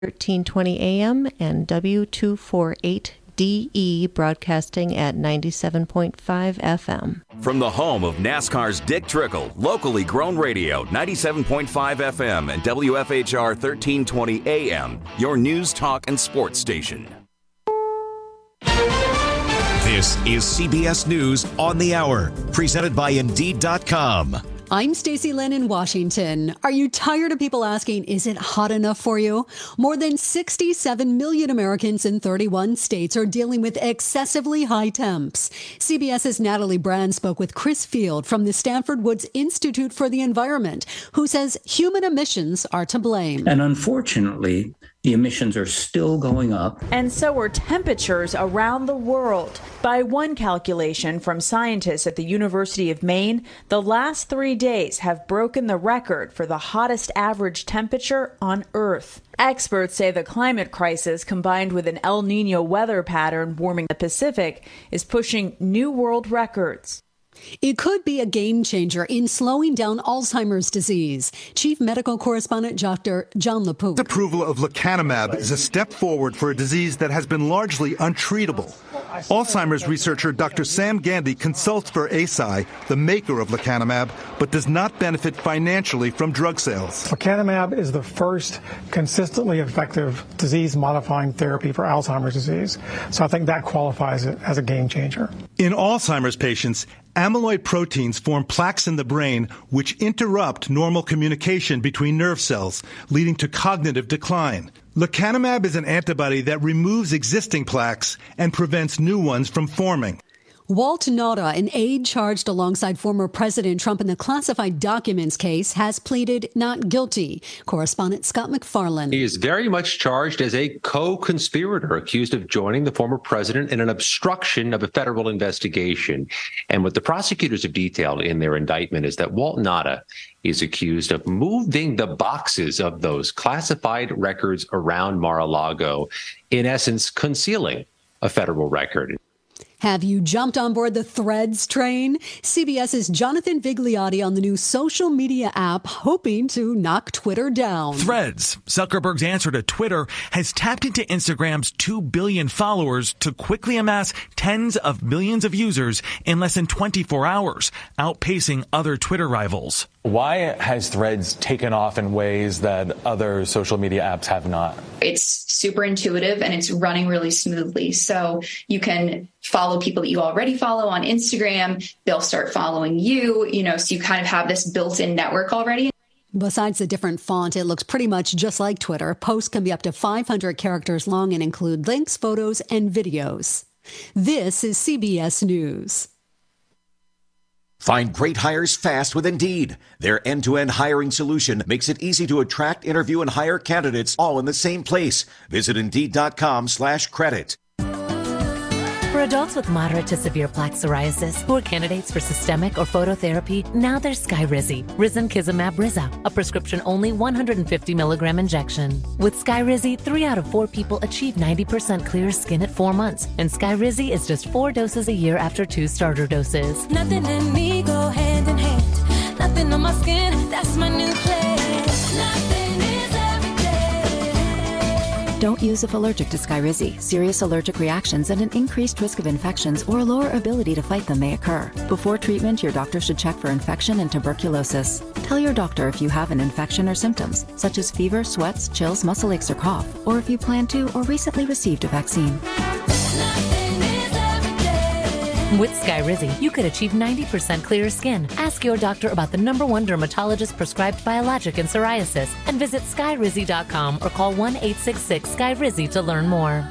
1320 AM and W248DE broadcasting at 97.5 FM. From the home of NASCAR's Dick Trickle, locally grown radio, 97.5 FM and WFHR 1320 AM, your news, talk, and sports station. This is CBS News on the Hour, presented by Indeed.com. I'm Stacey Lynn in Washington. Are you tired of people asking, is it hot enough for you? More than 67 million Americans in 31 states are dealing with excessively high temps. CBS's Natalie Brand spoke with Chris Field from the Stanford Woods Institute for the Environment, who says human emissions are to blame. And unfortunately, the emissions are still going up. And so are temperatures around the world. By one calculation from scientists at the University of Maine, the last 3 days have broken the record for the hottest average temperature on Earth. Experts say the climate crisis, combined with an El Niño weather pattern warming the Pacific, is pushing new world records. It could be a game changer in slowing down Alzheimer's disease. Chief Medical Correspondent Dr. John LaPook. Approval of lecanemab is a step forward for a disease that has been largely untreatable. Alzheimer's researcher Dr. Sam Gandy consults for Eisai, the maker of lecanemab, but does not benefit financially from drug sales. Lecanemab is the first consistently effective disease-modifying therapy for Alzheimer's disease. So I think that qualifies it as a game changer. In Alzheimer's patients, amyloid proteins form plaques in the brain which interrupt normal communication between nerve cells, leading to cognitive decline. Lecanemab is an antibody that removes existing plaques and prevents new ones from forming. Walt Nauta, an aide charged alongside former President Trump in the classified documents case, has pleaded not guilty. Correspondent Scott McFarland. He is very much charged as a co-conspirator, accused of joining the former president in an obstruction of a federal investigation. And what the prosecutors have detailed in their indictment is that Walt Nauta is accused of moving the boxes of those classified records around Mar-a-Lago, in essence, concealing a federal record. Have you jumped on board the Threads train? CBS's Jonathan Vigliotti on the new social media app, hoping to knock Twitter down. Threads, Zuckerberg's answer to Twitter, has tapped into Instagram's 2 billion followers to quickly amass tens of millions of users in less than 24 hours, outpacing other Twitter rivals. Why has Threads taken off in ways that other social media apps have not? It's super intuitive and it's running really smoothly. So you can follow people that you already follow on Instagram. They'll start following you, so you kind of have this built-in network already. Besides the different font, it looks pretty much just like Twitter. Posts can be up to 500 characters long and include links, photos, and videos. This is CBS News. Find great hires fast with Indeed. Their end-to-end hiring solution makes it easy to attract, interview, and hire candidates all in the same place. Visit Indeed.com/credit. For adults with moderate to severe plaque psoriasis who are candidates for systemic or phototherapy, now there's Skyrizi, Risankizumab Riza, a prescription-only 150 milligram injection. With Skyrizi, 3 out of 4 people achieve 90% clear skin at 4 months, and Skyrizi is just 4 doses a year after 2 starter doses. Nothing and me go hand in hand. Nothing on my skin, that's my new place. Nothing is everyday. Don't use if allergic to Skyrizi. Serious allergic reactions and an increased risk of infections or a lower ability to fight them may occur. Before treatment, your doctor should check for infection and tuberculosis. Tell your doctor if you have an infection or symptoms, such as fever, sweats, chills, muscle aches, or cough, or if you plan to or recently received a vaccine. With Skyrizi, you could achieve 90% clearer skin. Ask your doctor about the #1 dermatologist prescribed biologic in psoriasis and visit Skyrizi.com or call 1-866-SKYRIZI to learn more.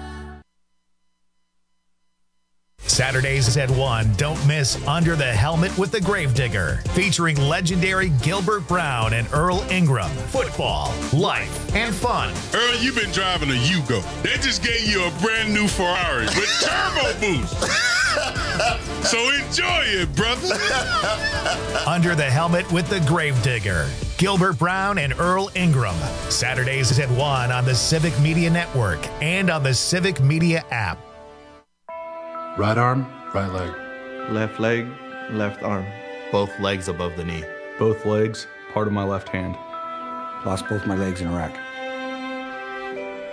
Saturdays at 1, don't miss Under the Helmet with the Gravedigger, featuring legendary Gilbert Brown and Earl Ingram. Football, life, and fun. Earl, you've been driving a Yugo. They just gave you a brand new Ferrari with turbo boost. So enjoy it, brother. Under the Helmet with the Gravedigger. Gilbert Brown and Earl Ingram. Saturdays at 1 on the Civic Media Network and on the Civic Media app. Right arm, right leg. Left leg, left arm. Both legs above the knee. Both legs, part of my left hand. Lost both my legs in Iraq.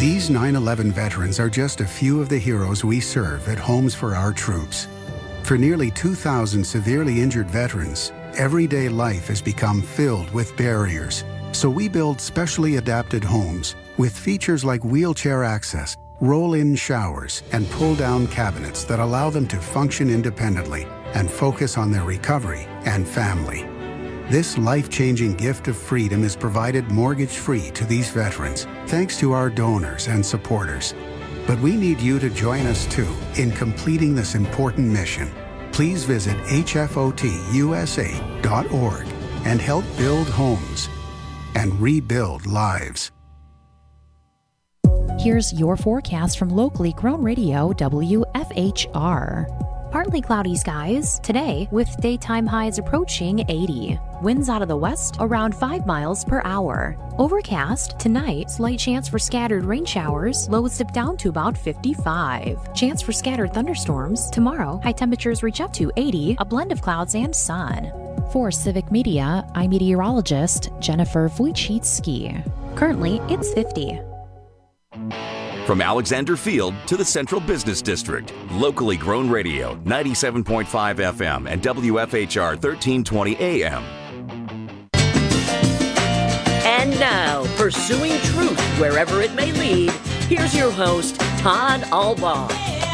These 9/11 veterans are just a few of the heroes we serve at Homes for Our Troops. For nearly 2,000 severely injured veterans, everyday life has become filled with barriers. So we build specially adapted homes with features like wheelchair access, roll-in showers, and pull-down cabinets that allow them to function independently and focus on their recovery and family. This life-changing gift of freedom is provided mortgage-free to these veterans, thanks to our donors and supporters. But we need you to join us too in completing this important mission. Please visit hfotusa.org and help build homes and rebuild lives. Here's your forecast from locally grown radio WFHR. Partly cloudy skies today with daytime highs approaching 80. Winds out of the west around 5 miles per hour. Overcast tonight, slight chance for scattered rain showers, lows dip down to about 55. Chance for scattered thunderstorms. Tomorrow, high temperatures reach up to 80, a blend of clouds and sun. For Civic Media, I'm meteorologist Jennifer Wojcicki. Currently, it's 50. From Alexander Field to the Central Business District, locally grown radio, 97.5 FM and WFHR 1320 AM. And now, pursuing truth wherever it may lead, here's your host, Todd Albaugh.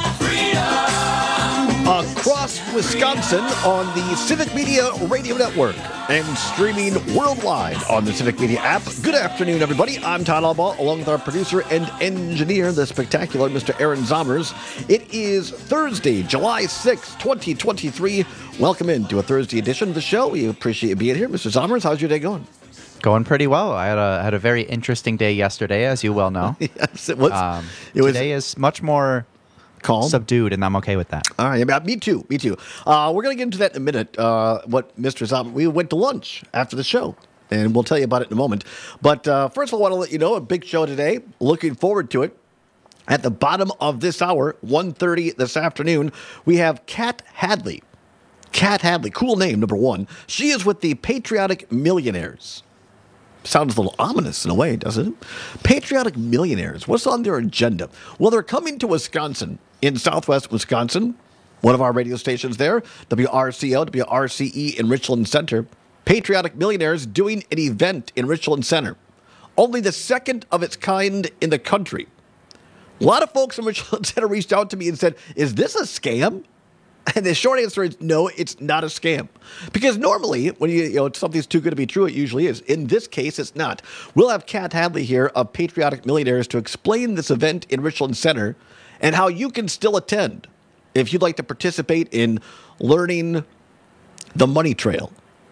Across Wisconsin on the Civic Media Radio Network and streaming worldwide on the Civic Media app. Good afternoon, everybody. I'm Todd Albaugh, along with our producer and engineer, the spectacular Mr. Aaron Zommers. It is Thursday, July 6th, 2023. Welcome into a Thursday edition of the show. We appreciate you being here. Mr. Zommers, how's your day going? Going pretty well. I had a very interesting day yesterday, as you well know. Yes, it was. Today is much more calm, subdued, and I'm okay with that. All right, me too. We're going to get into that in a minute. What Mr. Zommers, we went to lunch after the show, and we'll tell you about it in a moment. But first of all, I want to let you know, a big show today. Looking forward to it. At the bottom of this hour, 1:30 this afternoon, we have Kat Hadley. Kat Hadley, cool name, number one. She is with the Patriotic Millionaires. Sounds a little ominous in a way, doesn't it? Patriotic Millionaires. What's on their agenda? Well, they're coming to Wisconsin, in southwest Wisconsin. One of our radio stations there, WRCO, WRCE in Richland Center. Patriotic Millionaires doing an event in Richland Center. Only the second of its kind in the country. A lot of folks in Richland Center reached out to me and said, is this a scam? And the short answer is no, it's not a scam. Because normally, when something's too good to be true, it usually is. In this case, it's not. We'll have Kat Hadley here of Patriotic Millionaires to explain this event in Richland Center and how you can still attend if you'd like to participate in learning the money trail.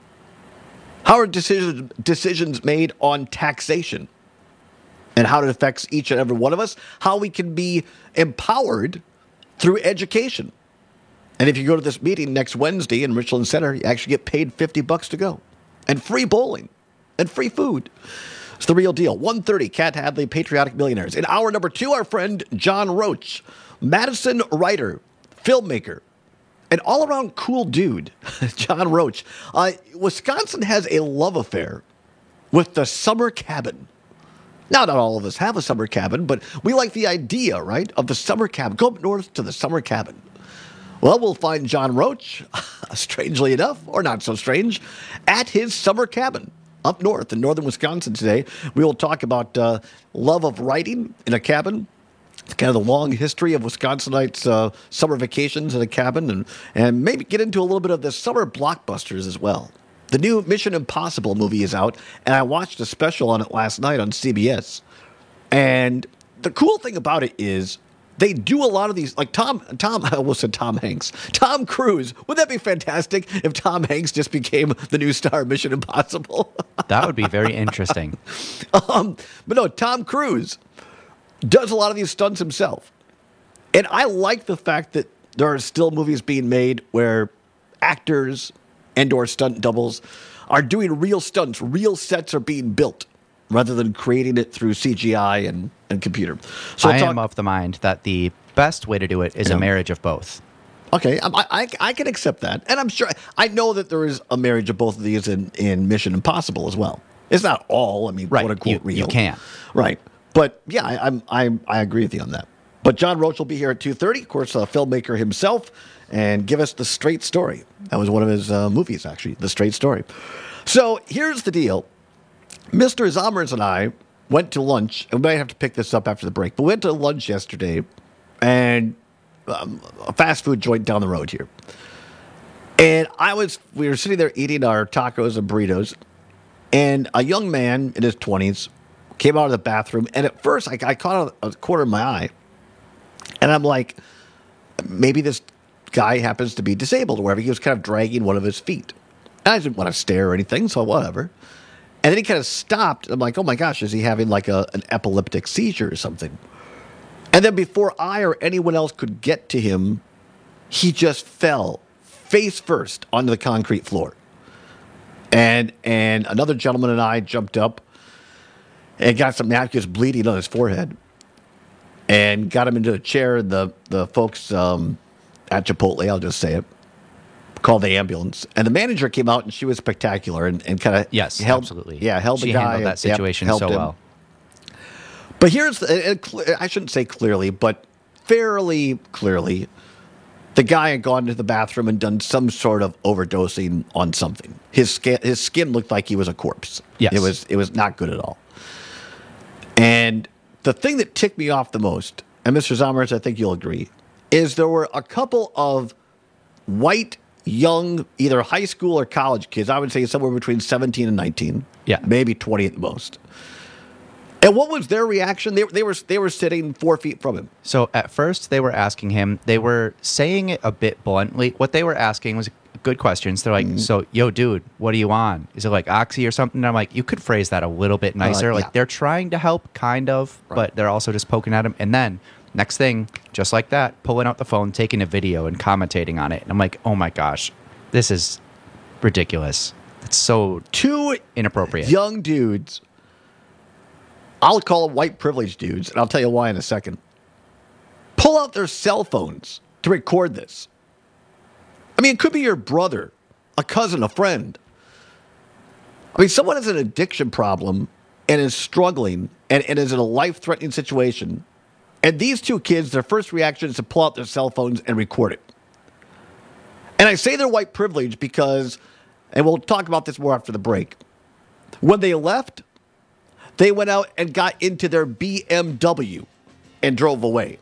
How are decisions made on taxation and how it affects each and every one of us? How we can be empowered through education. And if you go to this meeting next Wednesday in Richland Center, you actually get paid $50 to go. And free bowling. And free food. It's the real deal. 1:30, Kat Hadley, Patriotic Millionaires. In hour number 2, our friend John Roach. Madison writer, filmmaker, an all-around cool dude. John Roach. Wisconsin has a love affair with the summer cabin. Now, not all of us have a summer cabin, but we like the idea, right, of the summer cabin. Go up north to the summer cabin. Well, we'll find John Roach, strangely enough, or not so strange, at his summer cabin up north in northern Wisconsin today. We will talk about love of writing in a cabin, kind of the long history of Wisconsinites' summer vacations in a cabin, and maybe get into a little bit of the summer blockbusters as well. The new Mission Impossible movie is out, and I watched a special on it last night on CBS. And the cool thing about it is they do a lot of these, like I almost said Tom Hanks. Tom Cruise. Wouldn't that be fantastic if Tom Hanks just became the new star of Mission Impossible? That would be very interesting. But no, Tom Cruise does a lot of these stunts himself. And I like the fact that there are still movies being made where actors and or stunt doubles are doing real stunts. Real sets are being built rather than creating it through CGI and computer. So I am of the mind that the best way to do it is a marriage of both. Okay, I can accept that. And I'm sure, I know that there is a marriage of both of these in Mission Impossible as well. It's not all, right. quote unquote real. You can. Right. But yeah, I agree with you on that. But John Roach will be here at 2:30, of course, a filmmaker himself, and give us The Straight Story. That was one of his movies, actually, The Straight Story. So here's the deal. Mr. Zommers and I went to lunch, and we might have to pick this up after the break, but we went to lunch yesterday, and a fast food joint down the road here. And we were sitting there eating our tacos and burritos, and a young man in his 20s came out of the bathroom, and at first I caught a corner of my eye, and I'm like, maybe this guy happens to be disabled or whatever. He was kind of dragging one of his feet. And I didn't want to stare or anything, so whatever. And then he kind of stopped, and I'm like, oh my gosh, is he having like an epileptic seizure or something? And then before I or anyone else could get to him, he just fell face first onto the concrete floor. And another gentleman and I jumped up and got some napkins bleeding on his forehead and got him into a chair. The folks at Chipotle, I'll just say it, called the ambulance. And the manager came out, and she was spectacular and kind of held absolutely. Yeah, held she the guy. handled that situation so well. But here's, I shouldn't say clearly, but fairly clearly, the guy had gone to the bathroom and done some sort of overdosing on something. His skin looked like he was a corpse. Yes. It was not good at all. And the thing that ticked me off the most, and Mr. Zommers, I think you'll agree, is there were a couple of white, young, either high school or college kids, I would say somewhere between 17 and 19. Yeah. Maybe 20 at the most. And what was their reaction? They were sitting 4 feet from him. So at first they were asking him, they were saying it a bit bluntly. What they were asking was good questions. They're like, so, yo, dude, what are you on? Is it like Oxy or something? And I'm like, you could phrase that a little bit nicer. Like they're trying to help, kind of, but they're also just poking at him. And then next thing, just like that, pulling out the phone, taking a video and commentating on it. And I'm like, oh my gosh, this is ridiculous. It's so inappropriate. Young dudes, I'll call them white privileged dudes, and I'll tell you why in a second, pull out their cell phones to record this. I mean, it could be your brother, a cousin, a friend. I mean, someone has an addiction problem and is struggling and is in a life-threatening situation. And these two kids, their first reaction is to pull out their cell phones and record it. And I say they're white privileged because, and we'll talk about this more after the break, when they left, they went out and got into their BMW and drove away.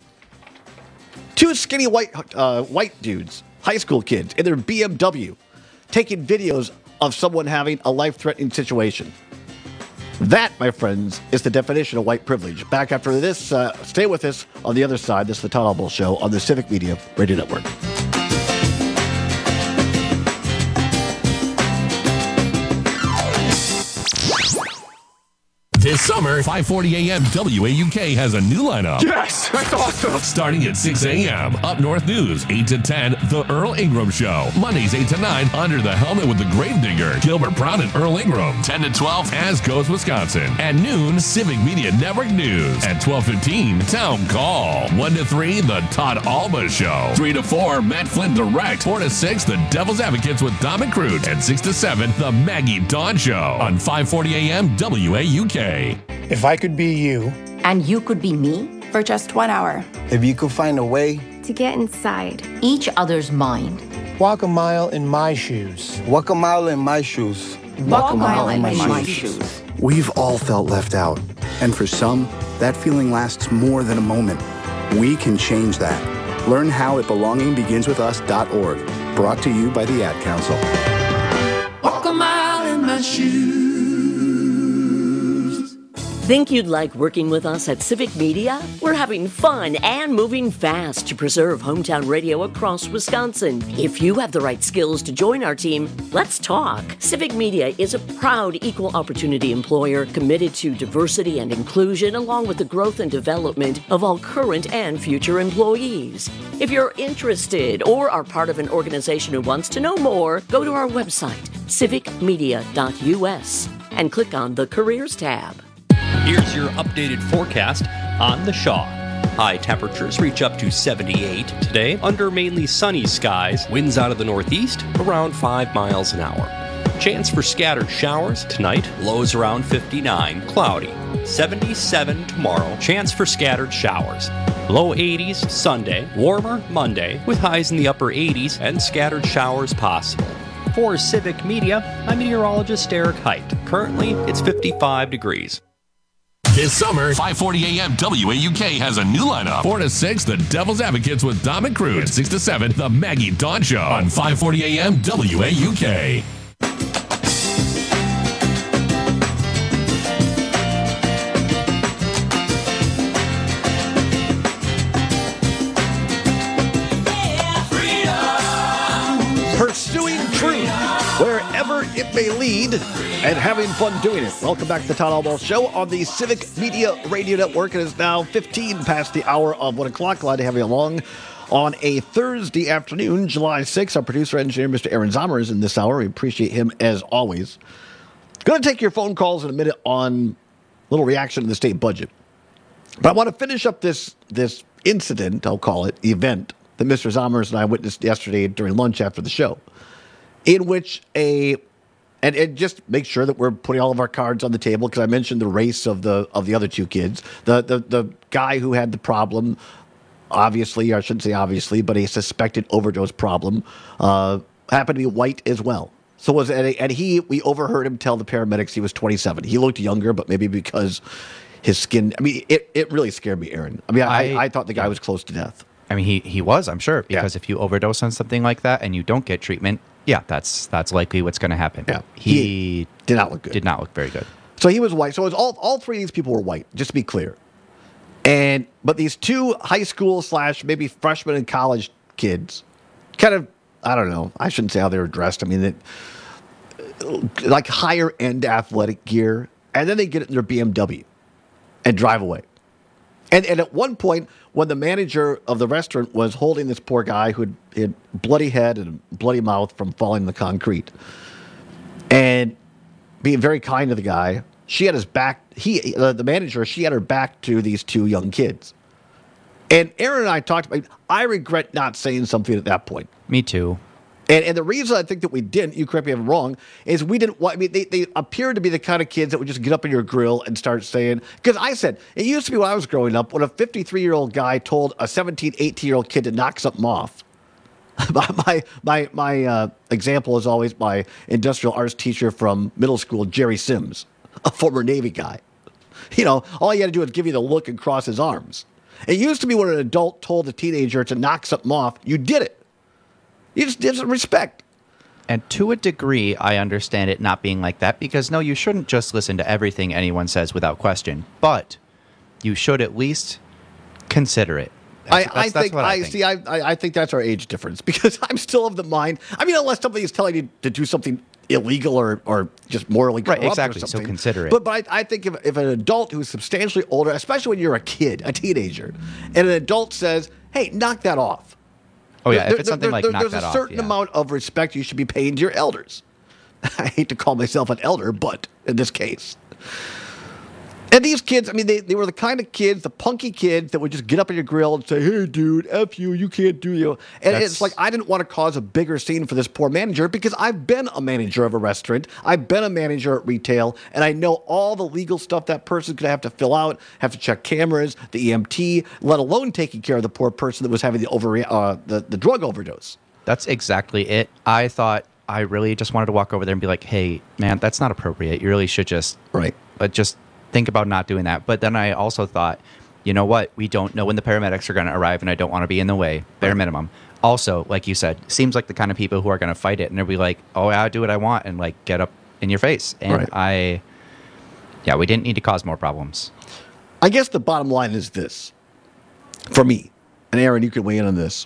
Two skinny white dudes, high school kids, in their BMW, taking videos of someone having a life-threatening situation. That, my friends, is the definition of white privilege. Back after this, stay with us on the other side. This is the Todd Albo Show on the Civic Media Radio Network. This summer, 5:40 a.m. WAUK has a new lineup. Yes, that's awesome. Starting at 6 a.m. Up North News, 8 to 10, The Earl Ingram Show. Mondays, 8 to 9, Under the Helmet with the Gravedigger, Gilbert Brown and Earl Ingram. 10 to 12, As Goes Wisconsin. At noon, Civic Media Network News. At 12:15, Town Call. 1 to 3, The Todd Alba Show. 3 to 4, Matt Flynn Direct. 4 to 6, The Devil's Advocates with Dom and Crute. And 6 to 7, The Maggie Dawn Show. On 5:40 a.m. WAUK. If I could be you. And you could be me. For just 1 hour. If you could find a way. To get inside each other's mind. Walk a mile in my shoes. Walk a mile in my shoes. Walk a mile in my shoes. We've all felt left out. And for some, that feeling lasts more than a moment. We can change that. Learn how at belongingbeginswithus.org. Brought to you by the Ad Council. Walk a mile in my shoes. Think you'd like working with us at Civic Media? We're having fun and moving fast to preserve hometown radio across Wisconsin. If you have the right skills to join our team, let's talk. Civic Media is a proud equal opportunity employer committed to diversity and inclusion along with the growth and development of all current and future employees. If you're interested or are part of an organization who wants to know more, go to our website, civicmedia.us, and click on the Careers tab. Here's your updated forecast on the Shaw. High temperatures reach up to 78 today under mainly sunny skies. Winds out of the northeast around 5 miles an hour. Chance for scattered showers tonight, lows around 59, cloudy. 77 tomorrow, chance for scattered showers. Low 80s Sunday, warmer Monday, with highs in the upper 80s and scattered showers possible. For Civic Media, I'm meteorologist Eric Height. Currently, it's 55 degrees. This summer, 540 AM WAUK has a new lineup. 4 to 6, The Devil's Advocates with Dom and Cruz. 6 to 7, The Maggie Dawn Show on 540 AM WAUK. Pursuing truth wherever it may lead and having fun doing it. Welcome back to the Todd Alwell Show on the Civic Media Radio Network. It is now 15 past the hour of 1 o'clock. Glad to have you along on a Thursday afternoon, July 6th. Our producer engineer, Mr. Aaron Zomer, is in this hour. We appreciate him as always. Going to take your phone calls in a minute on a little reaction to the state budget. But I want to finish up this incident, I'll call it, event, that Mr. Zommers and I witnessed yesterday during lunch after the show, in which and just make sure that we're putting all of our cards on the table, because I mentioned the race of the other two kids. The guy who had the problem, obviously, or I shouldn't say obviously, but a suspected overdose problem, happened to be white as well. So we overheard him tell the paramedics he was 27. He looked younger, but maybe because his skin, I mean, it really scared me, Aaron. I mean, I thought the guy was close to death. I mean, he was, I'm sure, because if you overdose on something like that and you don't get treatment, that's likely what's going to happen. Yeah, he did not look good. Did not look very good. So he was white. So it was all three of these people were white, just to be clear. But these two high school / maybe freshman and college kids, kind of, I don't know, I shouldn't say how they were dressed. I mean, like higher end athletic gear, and then they get in their BMW and drive away. And at one point, when the manager of the restaurant was holding this poor guy who had bloody head and bloody mouth from falling in the concrete, and being very kind to the guy, she had his back. The manager, she had her back to these two young kids. And Aaron and I talked about. I regret not saying something at that point. Me too. And the reason I think that we didn't, you correct me if I'm wrong, is we didn't want, I mean, they appeared to be the kind of kids that would just get up in your grill and start saying, because I said, it used to be when I was growing up, when a 53-year-old guy told a 17, 18-year-old kid to knock something off. My example is always my industrial arts teacher from middle school, Jerry Sims, a former Navy guy. You know, all he had to do was give you the look and cross his arms. It used to be when an adult told a teenager to knock something off, you did it. You just did some respect. And to a degree, I understand it not being like that, because no, you shouldn't just listen to everything anyone says without question, but you should at least consider it. I think that's our age difference, because I'm still of the mind. I mean, unless somebody is telling you to do something illegal or just morally corrupt, right? Exactly. Or something. So consider it. But I think if an adult who's substantially older, especially when you're a kid, a teenager, and an adult says, "Hey, knock that off." Oh yeah, if it's something like knock that off, there's a certain amount of respect you should be paying to your elders. I hate to call myself an elder, but in this case. And these kids, I mean, they were the kind of kids, the punky kids that would just get up in your grill and say, "Hey, dude, F you can't do you." And it's like, I didn't want to cause a bigger scene for this poor manager, because I've been a manager of a restaurant. I've been a manager at retail, and I know all the legal stuff that person's going to have to fill out, have to check cameras, the EMT, let alone taking care of the poor person that was having the drug overdose. That's exactly it. I thought I really just wanted to walk over there and be like, "Hey, man, that's not appropriate. You really should just think about not doing that." But then I also thought, you know what? We don't know when the paramedics are going to arrive, and I don't want to be in the way, bare minimum. Also, like you said, seems like the kind of people who are going to fight it, and they'll be like, "Oh, I'll do what I want," and like get up in your face. And we didn't need to cause more problems. I guess the bottom line is this, for me, and Aaron, you can weigh in on this.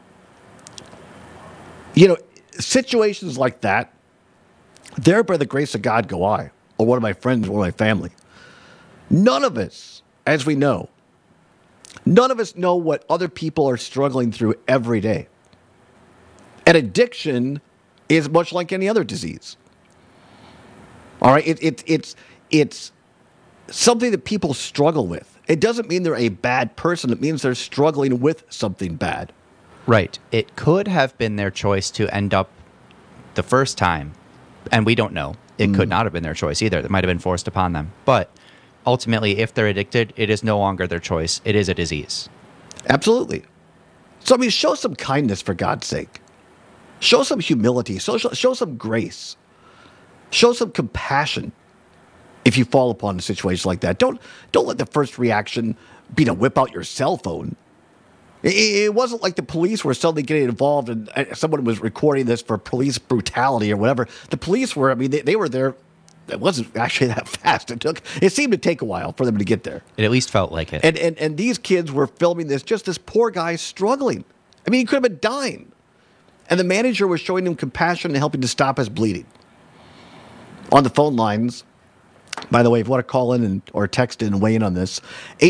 You know, situations like that, there by the grace of God go I, or one of my friends, one of my family. None of us, as we know, know what other people are struggling through every day. And addiction is much like any other disease. All right, it's something that people struggle with. It doesn't mean they're a bad person. It means they're struggling with something bad. Right. It could have been their choice to end up the first time And we don't know. It could not have been their choice either. It might have been forced upon them. But ultimately, if they're addicted, it is no longer their choice. It is a disease. Absolutely. So, I mean, show some kindness, for God's sake. Show some humility. Show some grace. Show some compassion if you fall upon a situation like that. Don't let the first reaction be to whip out your cell phone. It wasn't like the police were suddenly getting involved and someone was recording this for police brutality or whatever. The police were, I mean, they were there. It wasn't actually that fast. It seemed to take a while for them to get there. It at least felt like it. And these kids were filming this poor guy struggling. I mean, he could have been dying. And the manager was showing him compassion and helping to stop his bleeding. On the phone lines, by the way, if you want to call in or text in and weigh in on this,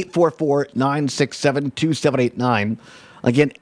844-967-2789. Again,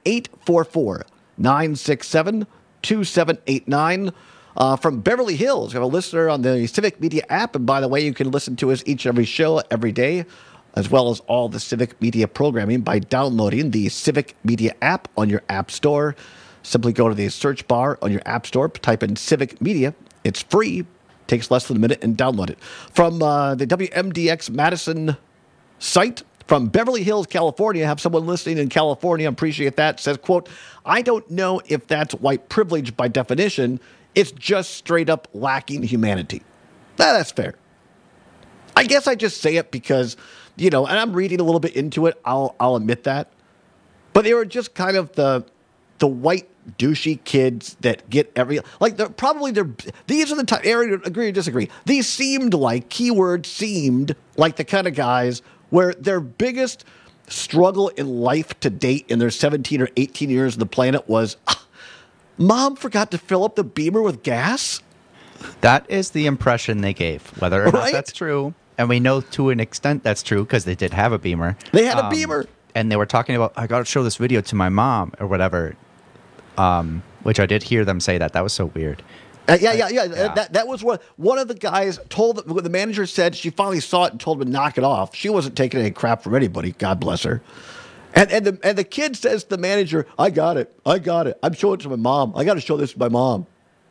844-967-2789. From Beverly Hills, we have a listener on the Civic Media app. And by the way, you can listen to us each and every show every day, as well as all the Civic Media programming by downloading the Civic Media app on your app store. Simply go to the search bar on your app store, type in Civic Media. It's free. Takes less than a minute, and download it. From the WMDX Madison site from Beverly Hills, California. I have someone listening in California. Appreciate that. Says, quote, I don't know if that's white privilege by definition. It's just straight up lacking humanity. That's fair. I guess I just say it because, and I'm reading a little bit into it. I'll admit that. But they were just kind of the white douchey kids that get these are the type, Aaron, agree or disagree, these seemed like the kind of guys where their biggest struggle in life to date in their 17 or 18 years on the planet was, Mom forgot to fill up the Beamer with gas. That is the impression they gave, whether or not that's true. And we know to an extent that's true because they did have a Beamer. They had a Beamer. And they were talking about, I got to show this video to my mom or whatever. Which I did hear them say that. That was so weird. Yeah. That was what one of the guys told the manager said. She finally saw it and told him to knock it off. She wasn't taking any crap from anybody. God bless her. And the kid says to the manager, I got it. I'm showing it to my mom. I got to show this to my mom.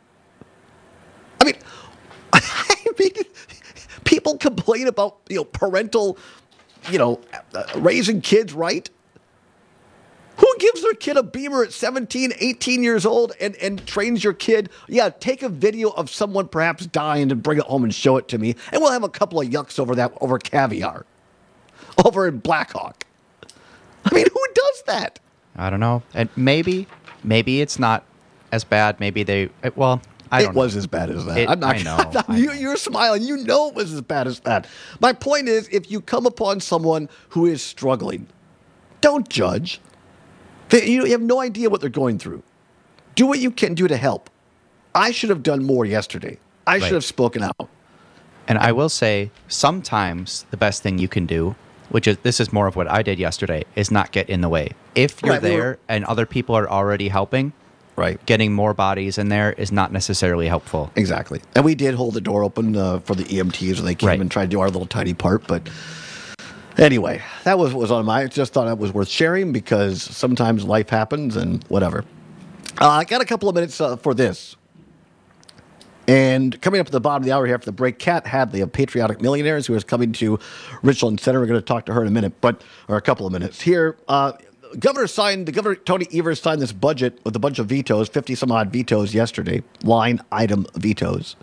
I mean, people complain about parental, raising kids right. Who gives their kid a Beamer at 17, 18 years old and trains your kid? Yeah, take a video of someone perhaps dying and bring it home and show it to me. And we'll have a couple of yucks over caviar. Over in Blackhawk. I mean, who does that? I don't know. And maybe it's not as bad. Maybe I don't know. It was as bad as that. I know. You're smiling. You know it was as bad as that. My point is, if you come upon someone who is struggling, don't judge. You have no idea what they're going through. Do what you can do to help. I should have done more yesterday. I should have spoken out. And I will say, sometimes the best thing you can do, this is more of what I did yesterday, is not get in the way. If you're there and other people are already helping, getting more bodies in there is not necessarily helpful. Exactly. And we did hold the door open for the EMTs when they came and tried to do our little tiny part, but... Anyway, that was on my... I just thought it was worth sharing because sometimes life happens and whatever. I got a couple of minutes for this. And coming up at the bottom of the hour here after the break, Kat Hadley of Patriotic Millionaires, who is coming to Richland Center. We're going to talk to her in a minute, or a couple of minutes. Here, Governor Tony Evers signed this budget with a bunch of vetoes, 50-some-odd vetoes yesterday, line item vetoes.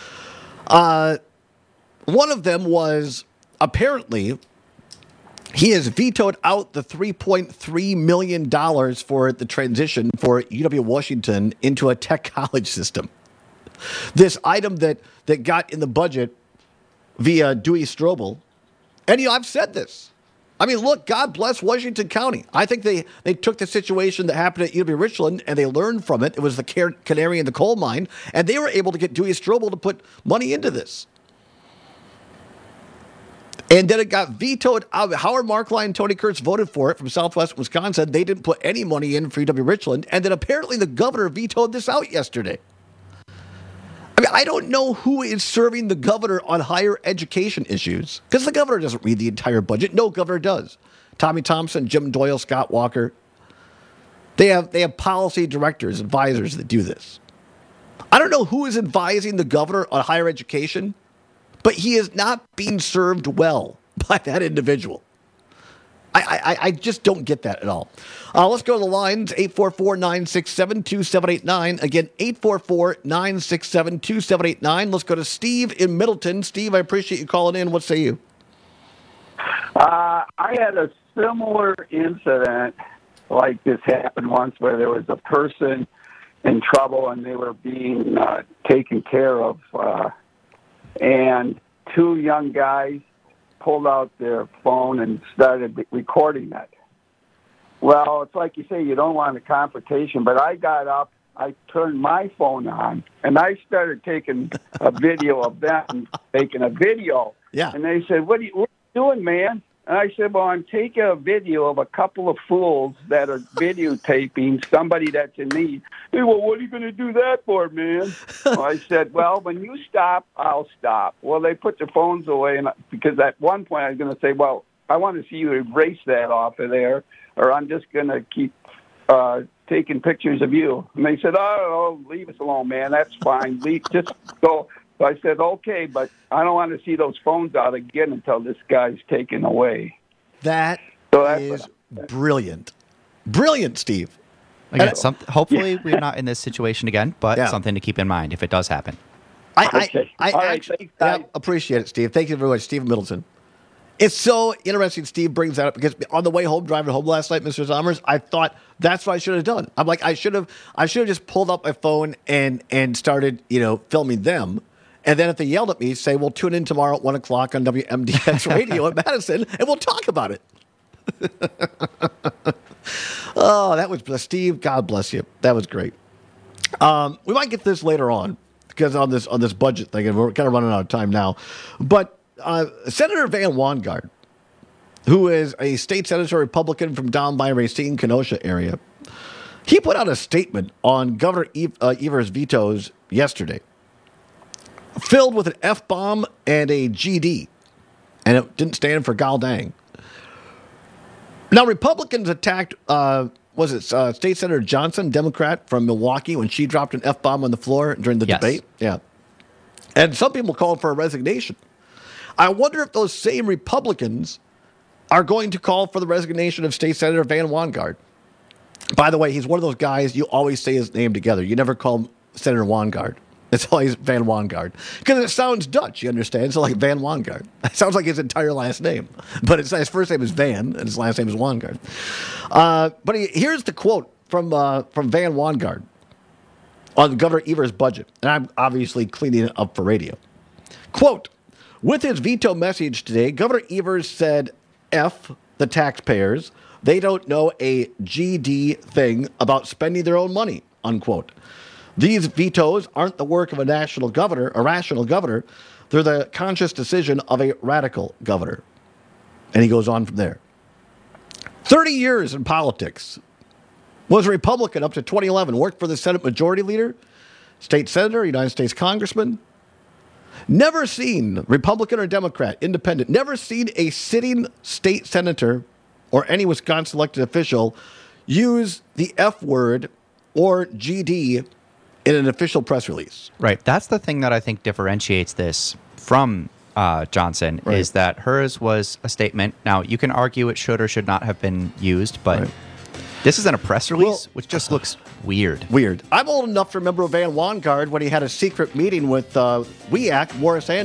One of them was apparently... He has vetoed out the $3.3 million for the transition for UW-Washington into a tech college system. This item that got in the budget via Dewey Strobel. And, I've said this. I mean, look, God bless Washington County. I think they took the situation that happened at UW-Richland and they learned from it. It was the canary in the coal mine. And they were able to get Dewey Strobel to put money into this. And then it got vetoed out. Howard Markline and Tony Kurtz voted for it from Southwest Wisconsin. They didn't put any money in for UW-Richland. And then apparently the governor vetoed this out yesterday. I mean, I don't know who is serving the governor on higher education issues. Because the governor doesn't read the entire budget. No governor does. Tommy Thompson, Jim Doyle, Scott Walker. They have policy directors, advisors that do this. I don't know who is advising the governor on higher education, but he is not being served well by that individual. I just don't get that at all. Let's go to the lines, 844-967-2789. Again, 844-967-2789. Let's go to Steve in Middleton. Steve, I appreciate you calling in. What say you? I had a similar incident like this happened once where there was a person in trouble and they were being taken care of. And two young guys pulled out their phone and started recording that. Well, it's like you say, you don't want a confrontation, but I got up, I turned my phone on, and I started taking a video of them taking a video. Yeah. And they said, what are you doing, man? And I said, well, I'm taking a video of a couple of fools that are videotaping somebody that's in need. Hey, well, what are you going to do that for, man? Well, I said, well, when you stop, I'll stop. Well, they put their phones away, and because at one point I was going to say, well, I want to see you erase that off of there, or I'm just going to keep taking pictures of you. And they said, oh, leave us alone, man. That's fine. Just go. So I said, okay, but I don't want to see those phones out again until this guy's taken away. That is brilliant. Brilliant, Steve. Again, hopefully we're not in this situation again, but something to keep in mind if it does happen. I actually appreciate it, Steve. Thank you very much, Steve Middleton. It's so interesting Steve brings that up because on the way home, driving home last night, Mr. Zommers, I thought that's what I should have done. I'm like, I should have just pulled up my phone and started, filming them. And then if they yelled at me, say, well, tune in tomorrow at 1 o'clock on WMDX radio in Madison, and we'll talk about it. Oh, that was, Steve, God bless you. That was great. We might get this later on because on this budget thing, and we're kind of running out of time now. But Senator Van Wanggaard, who is a state senator Republican from down by Racine, Kenosha area, he put out a statement on Governor Evers' vetoes yesterday, filled with an F-bomb and a GD, and it didn't stand for Galdang. Now, Republicans attacked, State Senator Johnson, Democrat from Milwaukee, when she dropped an F-bomb on the floor during the debate? Yeah. And some people called for a resignation. I wonder if those same Republicans are going to call for the resignation of State Senator Van Wanggaard. By the way, he's one of those guys, you always say his name together. You never call him Senator Wanggaard. It's always Van Wanggaard. Because it sounds Dutch, you understand? So like Van Wanggaard. It sounds like his entire last name. But his first name is Van, and his last name is Wanggaard. But here's the quote from Van Wanggaard on Governor Evers' budget. And I'm obviously cleaning it up for radio. Quote, with his veto message today, Governor Evers said, F the taxpayers. They don't know a GD thing about spending their own money, unquote. These vetoes aren't the work of a rational governor. They're the conscious decision of a radical governor. And he goes on from there. 30 years in politics. Was a Republican up to 2011. Worked for the Senate Majority Leader, State Senator, United States Congressman. Never seen, Republican or Democrat, independent, never seen a sitting state senator or any Wisconsin elected official use the F word or GD in an official press release. Right. That's the thing that I think differentiates this from Johnson, is that hers was a statement. Now, you can argue it should or should not have been used, but this isn't a press release, which just looks weird. Weird. I'm old enough to remember Van Wanggaard when he had a secret meeting with WEAC, Morris Anderson.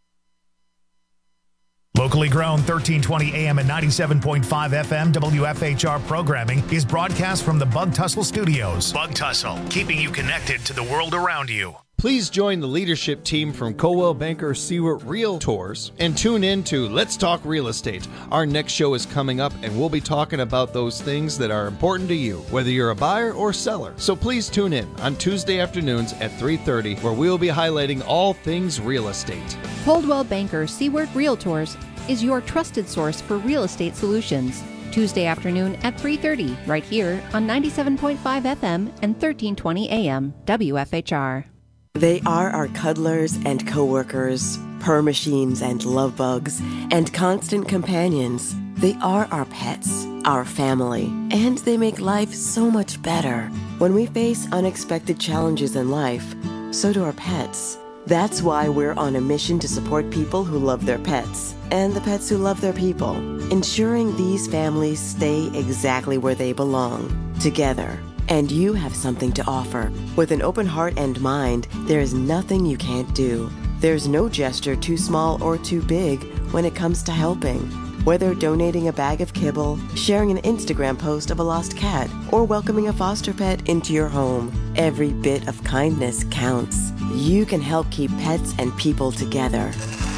Locally grown, 1320 AM and 97.5 FM WFHR programming is broadcast from the Bug Tussle Studios. Bug Tussle, keeping you connected to the world around you. Please join the leadership team from Coldwell Banker Seward Realtors and tune in to Let's Talk Real Estate. Our next show is coming up, and we'll be talking about those things that are important to you, whether you're a buyer or seller. So please tune in on Tuesday afternoons at 3:30, where we'll be highlighting all things real estate. Coldwell Banker Seward Realtors is your trusted source for real estate solutions. Tuesday afternoon at 3:30, right here on 97.5 FM and 1320 AM WFHR. They are our cuddlers and coworkers, purr machines and love bugs, and constant companions. They are our pets, our family, and they make life so much better. When we face unexpected challenges in life, so do our pets. That's why we're on a mission to support people who love their pets and the pets who love their people, ensuring these families stay exactly where they belong, together. And you have something to offer. With an open heart and mind, there is nothing you can't do. There's no gesture too small or too big when it comes to helping. Whether donating a bag of kibble, sharing an Instagram post of a lost cat, or welcoming a foster pet into your home, every bit of kindness counts. You can help keep pets and people together.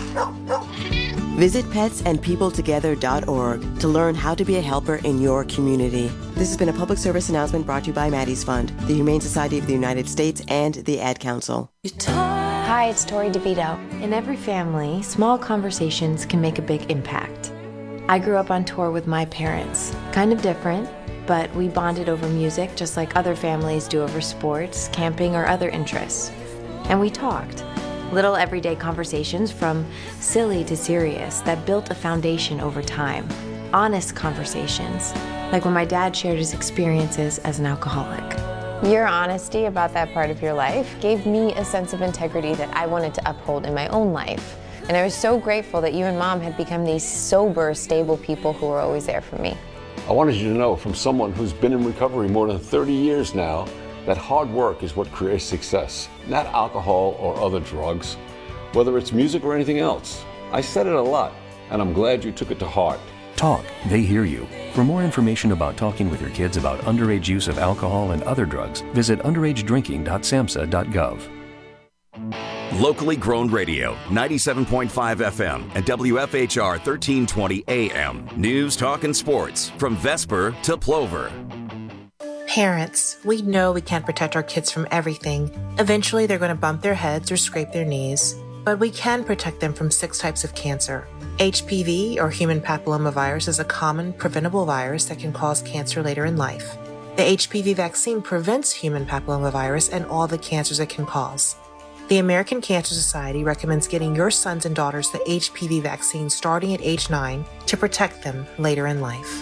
Visit petsandpeopletogether.org to learn how to be a helper in your community. This has been a public service announcement brought to you by Maddie's Fund, the Humane Society of the United States, and the Ad Council. Hi, it's Tori DeVito. In every family, small conversations can make a big impact. I grew up on tour with my parents. Kind of different, but we bonded over music just like other families do over sports, camping, or other interests. And we talked. Little everyday conversations from silly to serious that built a foundation over time. Honest conversations, like when my dad shared his experiences as an alcoholic. Your honesty about that part of your life gave me a sense of integrity that I wanted to uphold in my own life. And I was so grateful that you and Mom had become these sober, stable people who were always there for me. I wanted you to know from someone who's been in recovery more than 30 years now that hard work is what creates success, not alcohol or other drugs, whether it's music or anything else. I said it a lot, and I'm glad you took it to heart. Talk, they hear you. For more information about talking with your kids about underage use of alcohol and other drugs, visit underagedrinking.samhsa.gov. Locally grown radio, 97.5 FM and WFHR 1320 AM. News, talk, and sports from Vesper to Plover. Parents, we know we can't protect our kids from everything. Eventually, they're going to bump their heads or scrape their knees. But we can protect them from 6 types of cancer. HPV, or human papillomavirus, is a common preventable virus that can cause cancer later in life. The HPV vaccine prevents human papillomavirus and all the cancers it can cause. The American Cancer Society recommends getting your sons and daughters the HPV vaccine starting at age 9 to protect them later in life.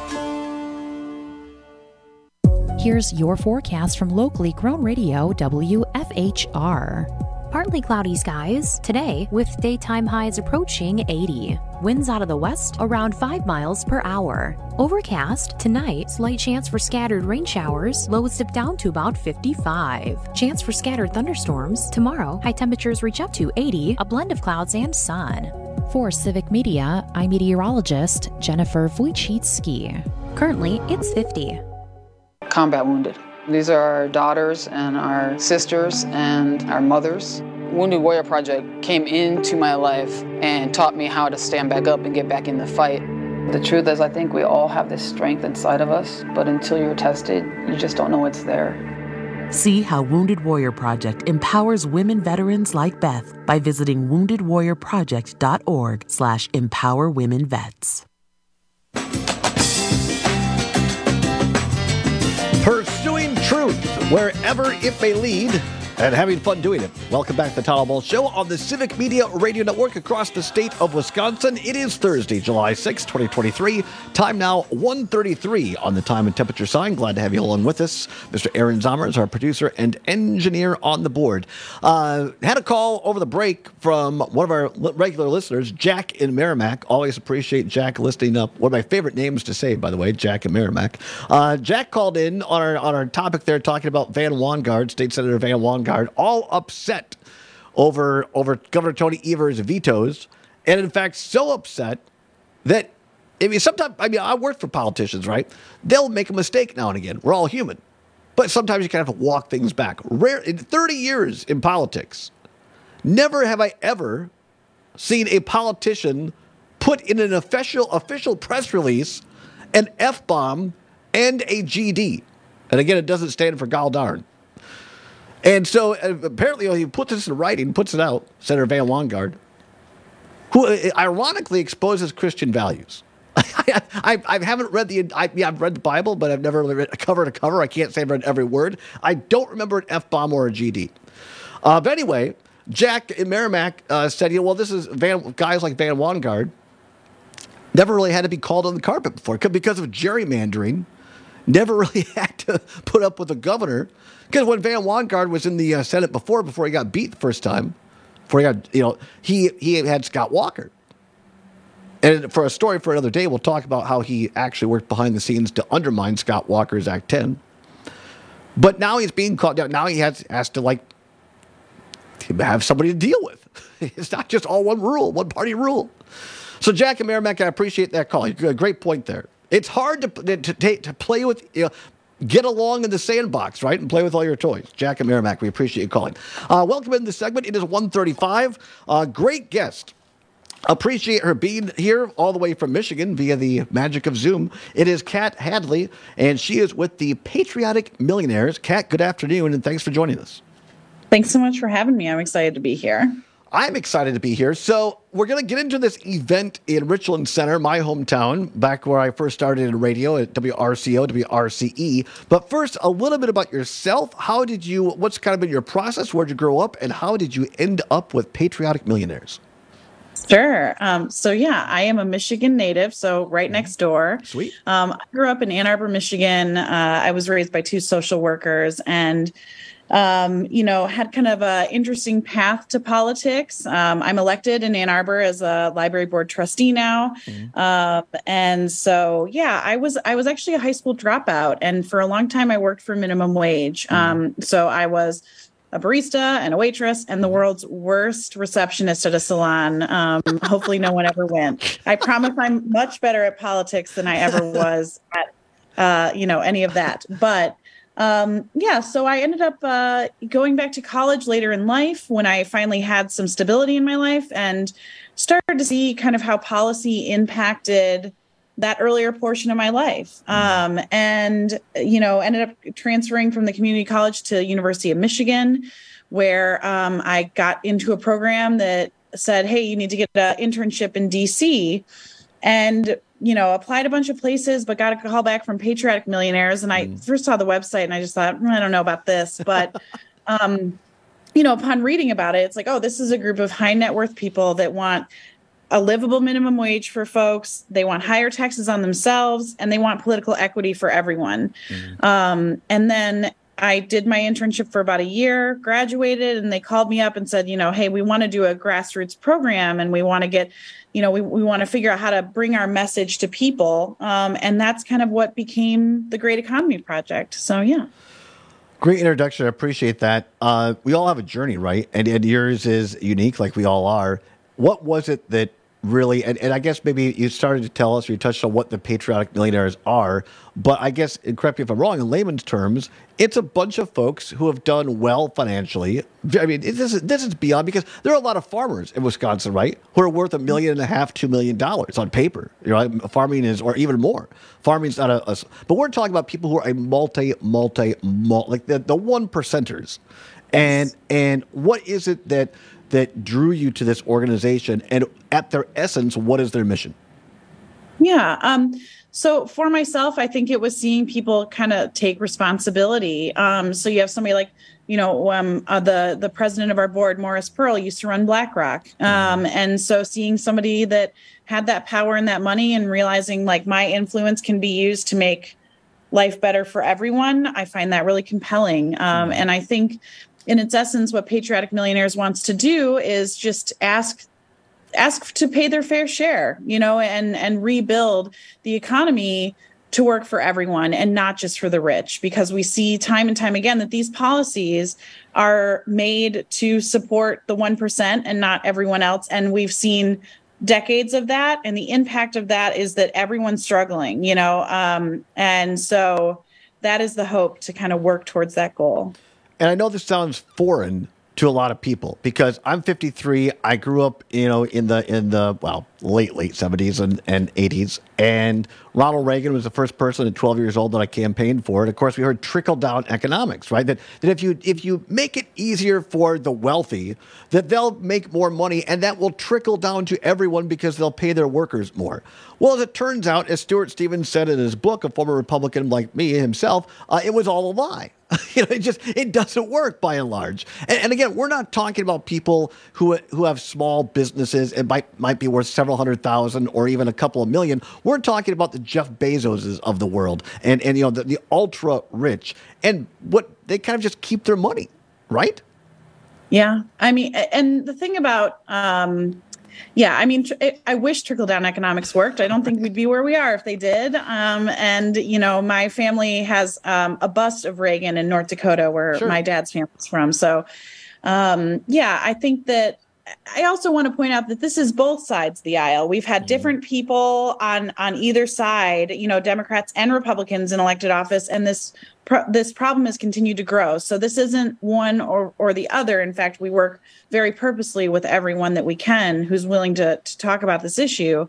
Here's your forecast from locally grown radio WFHR. Partly cloudy skies today with daytime highs approaching 80. Winds out of the west around 5 miles per hour. Overcast tonight, slight chance for scattered rain showers, lows dip down to about 55. Chance for scattered thunderstorms tomorrow, high temperatures reach up to 80, a blend of clouds and sun. For Civic Media, I'm meteorologist Jennifer Wojcicki. Currently, it's 50. Combat wounded. These are our daughters and our sisters and our mothers. Wounded Warrior Project came into my life and taught me how to stand back up and get back in the fight. The truth is, I think we all have this strength inside of us, but until you're tested, you just don't know it's there. See how Wounded Warrior Project empowers women veterans like Beth by visiting woundedwarriorproject.org/empowerwomenvets. Pursuing truth wherever it may lead and having fun doing it. Welcome back to the Town Hall Ball Show on the Civic Media Radio Network across the state of Wisconsin. It is Thursday, July 6, 2023. Time now 1:33 on the time and temperature sign. Glad to have you along with us. Mr. Aaron Zomer is our producer and engineer on the board. Had a call over the break from one of our regular listeners, Jack in Merrimack. Always appreciate Jack listening up. One of my favorite names to say, by the way, Jack in Merrimack. Jack called in on our topic there talking about Van Wongard, State Senator Van Wongard, all upset over Governor Tony Evers' vetoes, and in fact so upset that sometimes I work for politicians, right? They'll make a mistake now and again. We're all human, but sometimes you kind of have to walk things back. In 30 years in politics, never have I ever seen a politician put in an official press release an F-bomb and a GD, and again, it doesn't stand for gall darn. And so apparently he puts this in writing, puts it out, Senator Van Wongard, who ironically exposes Christian values. I haven't read I've read the Bible, but I've never read cover to cover. I can't say I've read every word. I don't remember an F-bomb or a GD. But anyway, Jack in Merrimack said, well, this is guys like Van Wongard never really had to be called on the carpet before because of gerrymandering never really had to put up with a governor. Because when Van Wanggaard was in the Senate before he got beat the first time, before he got, he had Scott Walker. And for a story for another day, we'll talk about how he actually worked behind the scenes to undermine Scott Walker's Act 10. But now he's being called down. Now he has to have somebody to deal with. It's not just all one party rule. So Jack and Merrimack, I appreciate that call. Great point there. It's hard to play with, get along in the sandbox, right, and play with all your toys. Jack and Merrimack, we appreciate you calling. Welcome in the segment. It is 1:35. Great guest. Appreciate her being here all the way from Michigan via the magic of Zoom. It is Kat Hadley, and she is with the Patriotic Millionaires. Kat, good afternoon, and thanks for joining us. Thanks so much for having me. I'm excited to be here. I'm excited to be here. So we're going to get into this event in Richland Center, my hometown, back where I first started in radio at WRCO, WRCE. But first, a little bit about yourself. What's kind of been your process? Where'd you grow up? And how did you end up with Patriotic Millionaires? Sure. I am a Michigan native, so right next door. Sweet. I grew up in Ann Arbor, Michigan. I was raised by two social workers and, had kind of an interesting path to politics. I'm elected in Ann Arbor as a library board trustee now. I was actually a high school dropout. And for a long time, I worked for minimum wage. So I was a barista and a waitress and the world's worst receptionist at a salon. Hopefully no one ever went. I promise I'm much better at politics than I ever was at, any of that. But so I ended up going back to college later in life when I finally had some stability in my life and started to see kind of how policy impacted that earlier portion of my life. Ended up transferring from the community college to University of Michigan, where I got into a program that said, hey, you need to get an internship in DC, and, applied a bunch of places, but got a call back from Patriotic Millionaires. And I first saw the website and I just thought, I don't know about this, but, upon reading about it, it's like, oh, this is a group of high net worth people that want a livable minimum wage for folks. They want higher taxes on themselves, and they want political equity for everyone. And then I did my internship for about a year, graduated, and they called me up and said, hey, we want to do a grassroots program, and we want to get, we want to figure out how to bring our message to people. And that's kind of what became the Great Economy Project. So, yeah. Great introduction. I appreciate that. We all have a journey, right? And yours is unique, like we all are. What was it that really, and I guess maybe you started to tell us, or you touched on what the Patriotic Millionaires are, but I guess, and correct me if I'm wrong, in layman's terms, it's a bunch of folks who have done well financially. I mean, this is beyond, because there are a lot of farmers in Wisconsin, right, who are worth $1.5 million, $2 million on paper. Farming is, or even more. Farming's not but we're talking about people who are a multi, like the one percenters. And what is it that drew you to this organization, and at their essence, what is their mission? Yeah. So for myself, I think it was seeing people kind of take responsibility. So you have somebody like, the president of our board, Morris Pearl, used to run BlackRock. And so seeing somebody that had that power and that money and realizing like my influence can be used to make life better for everyone, I find that really compelling. And I think in its essence, what Patriotic Millionaires wants to do is just ask to pay their fair share, and rebuild the economy to work for everyone and not just for the rich, because we see time and time again that these policies are made to support the 1% and not everyone else. And we've seen decades of that. And the impact of that is that everyone's struggling, and so that is the hope, to kind of work towards that goal. And I know this sounds foreign to a lot of people, because I'm 53. I grew up, in the late 70s and 80s. And Ronald Reagan was the first person at 12 years old that I campaigned for. And of course, we heard trickle down economics, right? That if you make it easier for the wealthy, that they'll make more money, and that will trickle down to everyone because they'll pay their workers more. Well, as it turns out, as Stuart Stevens said in his book, a former Republican like me himself, it was all a lie. It doesn't work by and large. And again, we're not talking about people who have small businesses and might be worth several $100,000 or even a couple of million. We're talking about the Jeff Bezoses of the world and the ultra rich, and what they kind of just keep their money, right? Yeah. I mean, and the thing about, I wish trickle-down economics worked. I don't think we'd be where we are if they did. My family has a bust of Reagan in North Dakota, where my dad's family's from. So, I think that I also want to point out that this is both sides of the aisle. We've had different people on either side, Democrats and Republicans in elected office, and this problem has continued to grow. So this isn't one or the other. In fact, we work very purposely with everyone that we can who's willing to talk about this issue.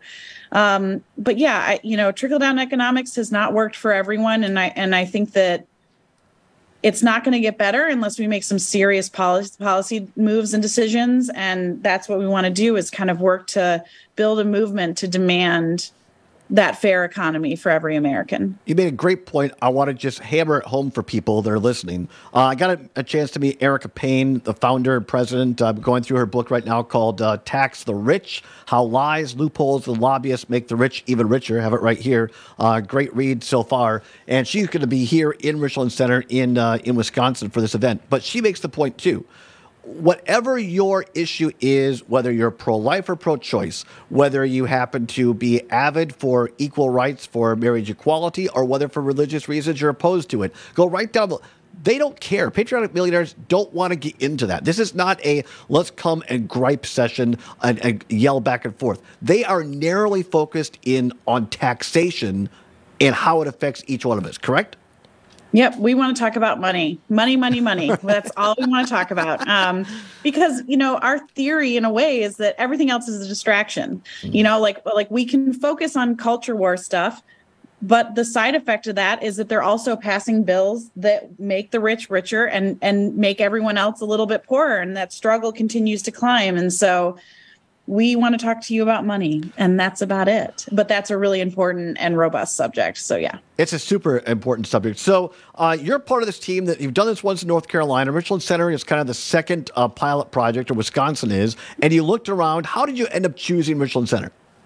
Trickle-down economics has not worked for everyone, and I think that it's not going to get better unless we make some serious policy moves and decisions. And that's what we want to do, is kind of work to build a movement to demand that fair economy for every American. You made a great point. I want to just hammer it home for people that are listening. I got a chance to meet Erica Payne, the founder and president. I'm going through her book right now called Tax the Rich: How Lies, Loopholes, and Lobbyists Make the Rich Even Richer. I have it right here. Great read so far. And she's going to be here in Richland Center in Wisconsin for this event. But she makes the point, too. Whatever your issue is, whether you're pro-life or pro-choice, whether you happen to be avid for equal rights for marriage equality, or whether for religious reasons you're opposed to it, go right down. They don't care. Patriotic Millionaires don't want to get into that. This is not a let's come and gripe session and yell back and forth. They are narrowly focused on taxation and how it affects each one of us, correct? Yep. We want to talk about money. That's all we want to talk about. Because, our theory in a way is that everything else is a distraction. Like we can focus on culture war stuff, but the side effect of that is that they're also passing bills that make the rich richer and make everyone else a little bit poorer. And that struggle continues to climb. And so we want to talk to you about money, and that's about it. But that's a really important and robust subject. So, yeah. It's a super important subject. So you're part of this team that you've done this once in North Carolina. Richland Center is kind of the second pilot project, or Wisconsin is. And you looked around. How did you end up choosing Richland Center?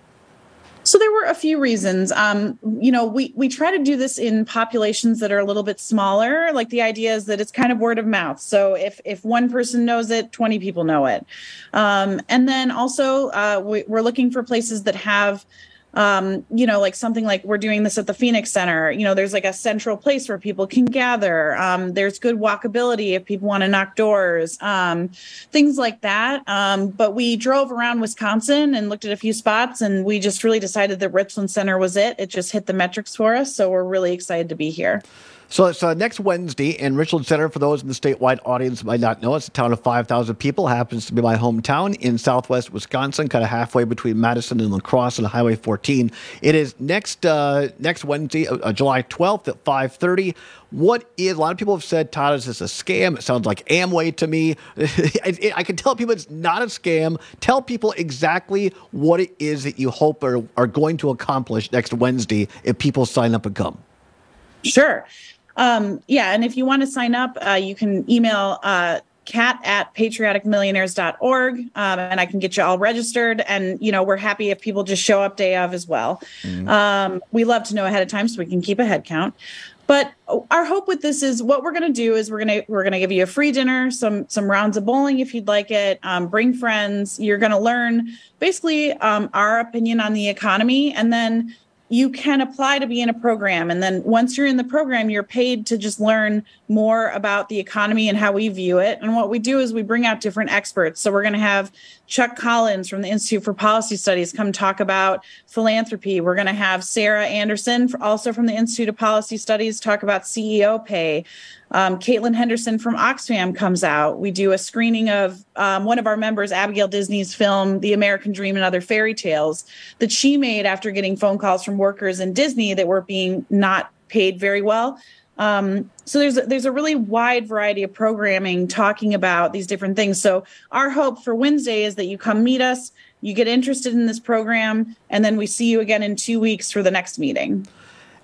So there were a few reasons. We try to do this in populations that are a little bit smaller. Like, the idea is that it's kind of word of mouth. So if one person knows it, 20 people know it. And then also we're looking for places that have, like something like we're doing this at the Phoenix Center. There's like a central place where people can gather. There's good walkability if people want to knock doors, things like that. But we drove around Wisconsin and looked at a few spots, and we just really decided that Richland Center was it. It just hit the metrics for us. So we're really excited to be here. So it's next Wednesday in Richland Center. For those in the statewide audience who might not know, it's a town of 5,000 people. Happens to be my hometown in southwest Wisconsin, kind of halfway between Madison and La Crosse and Highway 14. It is next Wednesday, July 12th at 5:30. A lot of people have said, Todd, is this a scam? It sounds like Amway to me. I can tell people it's not a scam. Tell people exactly what it is that you hope are going to accomplish next Wednesday if people sign up and come. Sure. And if you want to sign up, you can email kat@patrioticmillionaires.org, and I can get you all registered. And, we're happy if people just show up day of as well. Mm-hmm. We love to know ahead of time so we can keep a head count. But our hope with this is what we're going to do is we're going to give you a free dinner, some rounds of bowling if you'd like it. Bring friends. You're going to learn basically our opinion on the economy, and then you can apply to be in a program. And then once you're in the program, you're paid to just learn more about the economy and how we view it. And what we do is we bring out different experts. So we're going to have Chuck Collins from the Institute for Policy Studies come talk about philanthropy. We're going to have Sarah Anderson, also from the Institute of Policy Studies, talk about CEO pay. Caitlin Henderson from Oxfam comes out. We do a screening of one of our members, Abigail Disney's film, The American Dream and Other Fairy Tales, that she made after getting phone calls from workers in Disney that were being not paid very well. So there's a really wide variety of programming talking about these different things. So our hope for Wednesday is that you come meet us, you get interested in this program, and then we see you again in 2 weeks for the next meeting.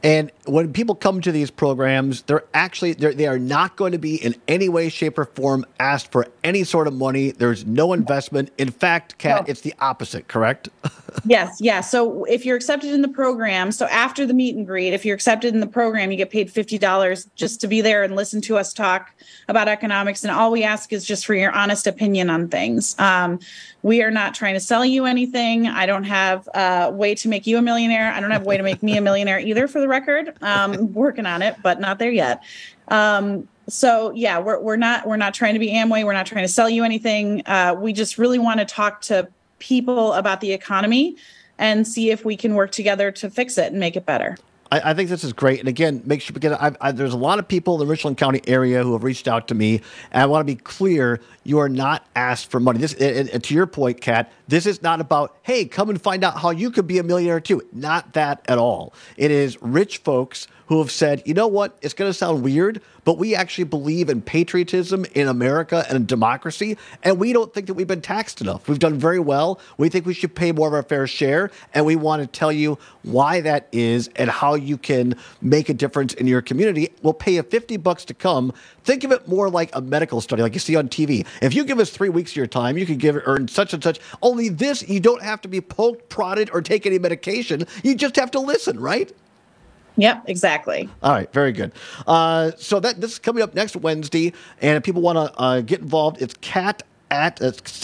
And when people come to these programs, they are not going to be in any way, shape, or form asked for any sort of money. There's no investment. In fact, Kat, it's the opposite, correct? Yes. Yeah. So if you're accepted in the program, so after the meet and greet, if you're accepted in the program, you get paid $50 just to be there and listen to us talk about economics. And all we ask is just for your honest opinion on things. We are not trying to sell you anything. I don't have a way to make you a millionaire. I don't have a way to make me a millionaire either, for the record. Working on it, but not there yet. So yeah, we're not trying to be Amway. We're not trying to sell you anything. We just really want to talk to people about the economy and see if we can work together to fix it and make it better. I think this is great. And again, make sure, because there's a lot of people in the Richland County area who have reached out to me. And I want to be clear, you are not asked for money. This, and to your point, Kat, this is not about, hey, come and find out how you could be a millionaire too. Not that at all. It is rich folks who have said, you know what, it's going to sound weird, but we actually believe in patriotism in America and in democracy, and we don't think that we've been taxed enough. We've done very well. We think we should pay more of our fair share, and we want to tell you why that is and how you can make a difference in your community. We'll pay you $50 to come. Think of it more like a medical study, like you see on TV. If you give us 3 weeks of your time, you can earn such and such. Only this, you don't have to be poked, prodded, or take any medication. You just have to listen, right? Yep, exactly. All right, very good. So this is coming up next Wednesday, and if people want to get involved, it's cat at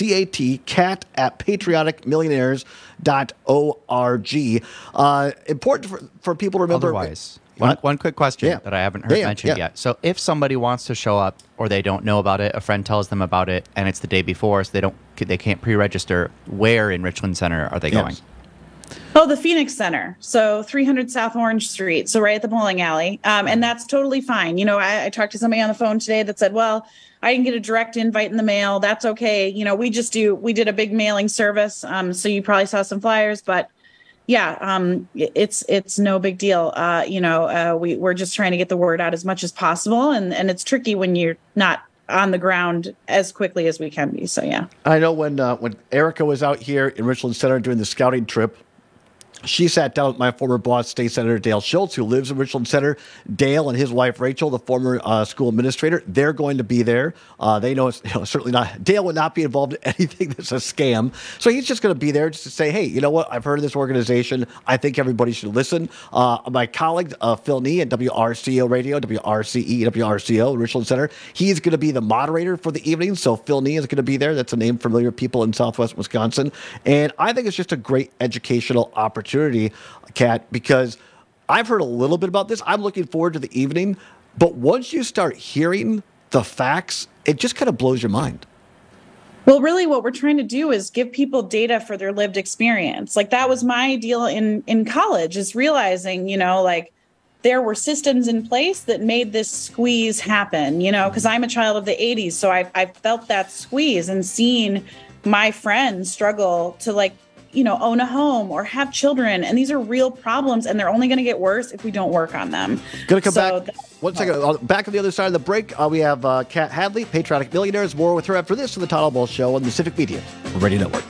patrioticmillionaires.org. Important for people to remember. Otherwise, one quick question that I haven't heard mentioned yet. So if somebody wants to show up or they don't know about it, a friend tells them about it, and it's the day before, so they can't pre-register, where in Richland Center are they going? Oh, the Phoenix Center. So 300 South Orange Street. So right at the bowling alley. And that's totally fine. You know, I talked to somebody on the phone today that said, well, I didn't get a direct invite in the mail. That's okay. You know, we did a big mailing service. So you probably saw some flyers, but yeah, it's no big deal. We're just trying to get the word out as much as possible. And it's tricky when you're not on the ground as quickly as we can be. So, yeah. I know when Erica was out here in Richland Center doing the scouting trip, she sat down with my former boss, State Senator Dale Schultz, who lives in Richland Center. Dale and his wife, Rachel, the former school administrator, they're going to be there. They know it's certainly not. Dale would not be involved in anything that's a scam. So he's just going to be there just to say, hey, you know what? I've heard of this organization. I think everybody should listen. My colleague, Phil Nee at WRCO Radio, WRCO, Richland Center, he's going to be the moderator for the evening. So Phil Nee is going to be there. That's a name familiar to people in Southwest Wisconsin. And I think it's just a great educational opportunity, Kat, because I've heard a little bit about this. I'm looking forward to the evening, but once you start hearing the facts, it just kind of blows your mind. Well, really what we're trying to do is give people data for their lived experience. Like that was my deal in college, is realizing, like there were systems in place that made this squeeze happen, because I'm a child of the 80s. So I felt that squeeze and seen my friends struggle to own a home or have children. And these are real problems, and they're only going to get worse if we don't work on them. Going to come back. 1 second. Back on the other side of the break, we have Kat Hadley, Patriotic Millionaires. More with her after this on the Todd Albaugh Show on the Civic Media Radio Network.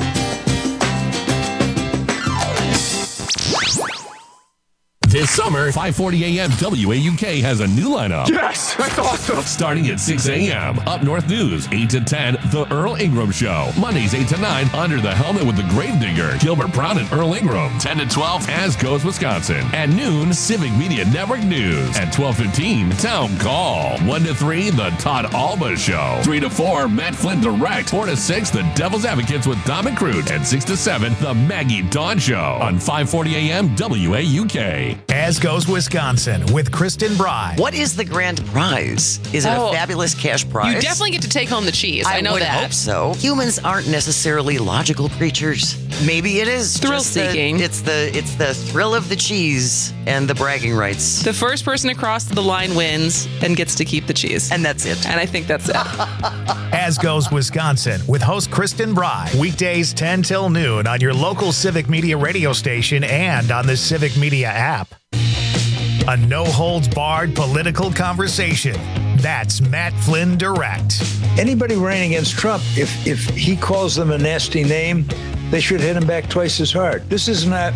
This summer, 5:40 a.m. WAUK has a new lineup. Yes, that's awesome. Starting at 6 a.m. Up North News, 8 to 10, The Earl Ingram Show. Mondays, 8 to 9, Under the Helmet with the Gravedigger, Gilbert Brown and Earl Ingram. 10 to 12, As Goes Wisconsin. At noon, Civic Media Network News. At 12:15, Town Call. 1 to 3, The Todd Albaugh Show. 3 to 4, Matt Flynn Direct. 4 to 6, The Devil's Advocates with Dom and Crute. And 6 to 7, The Maggie Dawn Show. On 5:40 a.m. WAUK. As Goes Wisconsin with Kristen Bry. What is the grand prize? Is it a fabulous cash prize? You definitely get to take home the cheese. I know that. I would hope so. Humans aren't necessarily logical creatures. Maybe it is thrill-seeking. It's the thrill of the cheese and the bragging rights. The first person across the line wins and gets to keep the cheese. And that's it. And I think that's it. As Goes Wisconsin with host Kristen Bry. Weekdays 10 till noon on your local Civic Media radio station and on the Civic Media app. A no-holds-barred political conversation. That's Matt Flynn Direct. Anybody running against Trump, if he calls them a nasty name, they should hit him back twice as hard. This is not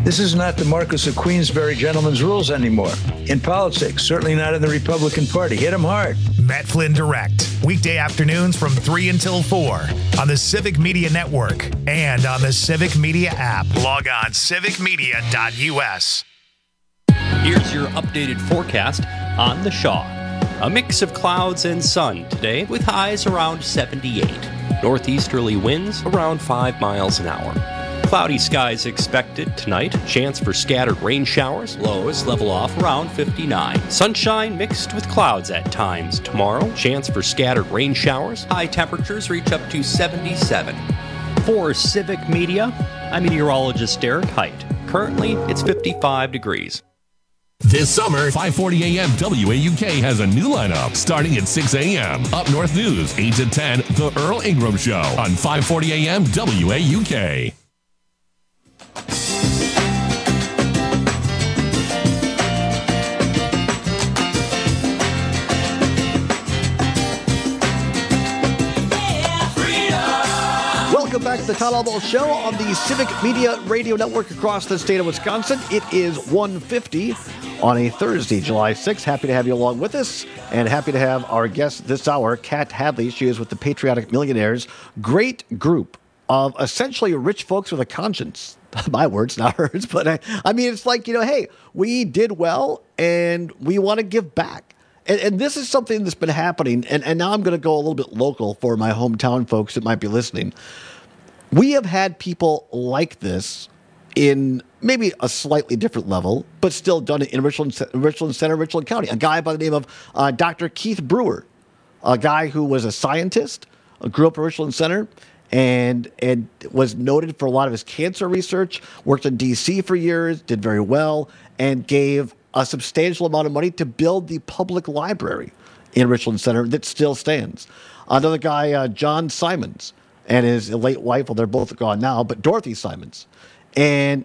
This is not the Marquis of Queensberry gentleman's rules anymore. In politics, certainly not in the Republican Party. Hit him hard. Matt Flynn Direct, weekday afternoons from 3 until 4 on the Civic Media Network and on the Civic Media app. Log on civicmedia.us. Here's your updated forecast on the Shaw. A mix of clouds and sun today with highs around 78. Northeasterly winds around 5 miles an hour. Cloudy skies expected tonight. Chance for scattered rain showers. Lows level off around 59. Sunshine mixed with clouds at times tomorrow. Chance for scattered rain showers. High temperatures reach up to 77. For Civic Media, I'm meteorologist Derek Height. Currently, it's 55 degrees. This summer, 5:40 a.m. WAUK has a new lineup starting at 6 a.m. Up North News, 8 to 10, The Earl Ingram Show on 5:40 a.m. WAUK. Welcome back to the Todd Albo Show on the Civic Media Radio Network across the state of Wisconsin. It is 1:50 on a Thursday, July 6th. Happy to have you along with us, and happy to have our guest this hour, Kat Hadley. She is with the Patriotic Millionaires, great group of essentially rich folks with a conscience. My words, not hers, but I mean, it's like, hey, we did well, and we want to give back. And this is something that's been happening, and now I'm going to go a little bit local for my hometown folks that might be listening. We have had people like this in maybe a slightly different level, but still done it in Richland Center, Richland County. A guy by the name of Dr. Keith Brewer, a guy who was a scientist, grew up in Richland Center, and was noted for a lot of his cancer research, worked in D.C. for years, did very well, and gave a substantial amount of money to build the public library in Richland Center that still stands. Another guy, John Simons, and his late wife, well, they're both gone now, but Dorothy Simons. And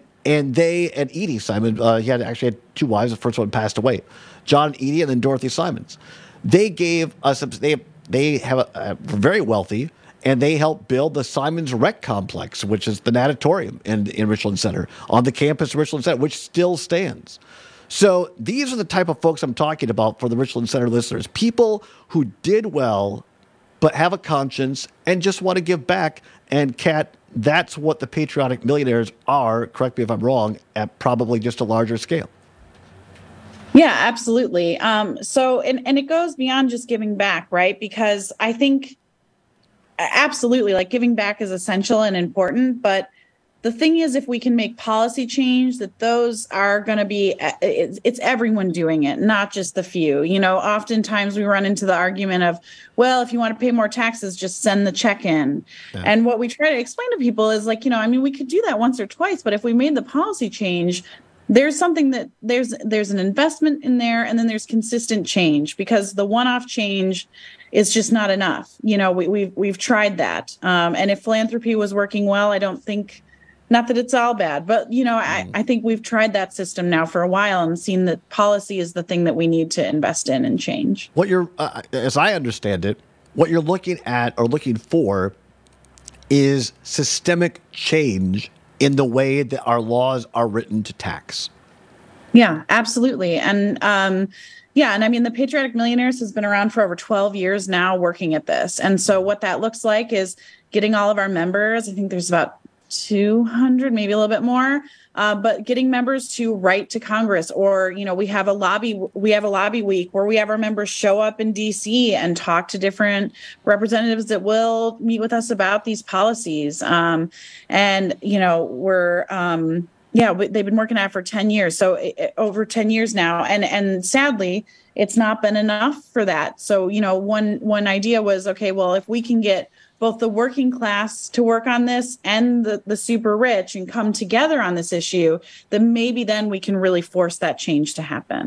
Edie Simon, he actually had two wives. The first one passed away. John and Edie, and then Dorothy Simons. They gave us, they have a very wealthy, and they helped build the Simons Rec Complex, which is the natatorium in Richland Center, on the campus of Richland Center, which still stands. So these are the type of folks I'm talking about for the Richland Center listeners. People who did well, but have a conscience and just want to give back. And Kat, that's what the Patriotic Millionaires are, correct me if I'm wrong, at probably just a larger scale. Yeah, absolutely. So it goes beyond just giving back, right? Because I think absolutely, like, giving back is essential and important, but the thing is, if we can make policy change, that those are going to be, it's everyone doing it, not just the few. Oftentimes we run into the argument of, well, if you want to pay more taxes, just send the check in. Yeah. And what we try to explain to people is like, we could do that once or twice, but if we made the policy change, there's something that there's an investment in there, and then there's consistent change, because the one-off change is just not enough. We've tried that. And if philanthropy was working well, I don't think, not that it's all bad, but, I think we've tried that system now for a while and seen that policy is the thing that we need to invest in and change. What you're, as I understand it, what you're looking at or looking for is systemic change in the way that our laws are written to tax. Yeah, absolutely. And, and I mean, the Patriotic Millionaires has been around for over 12 years now working at this. And so what that looks like is getting all of our members, I think there's about 200, maybe a little bit more, but getting members to write to Congress, or, we have a lobby week where we have our members show up in DC and talk to different representatives that will meet with us about these policies. They've been working at it for 10 years. So over 10 years now. And sadly, it's not been enough for that. So, one idea was, okay, well, if we can get both the working class to work on this and the super rich and come together on this issue, then maybe then we can really force that change to happen.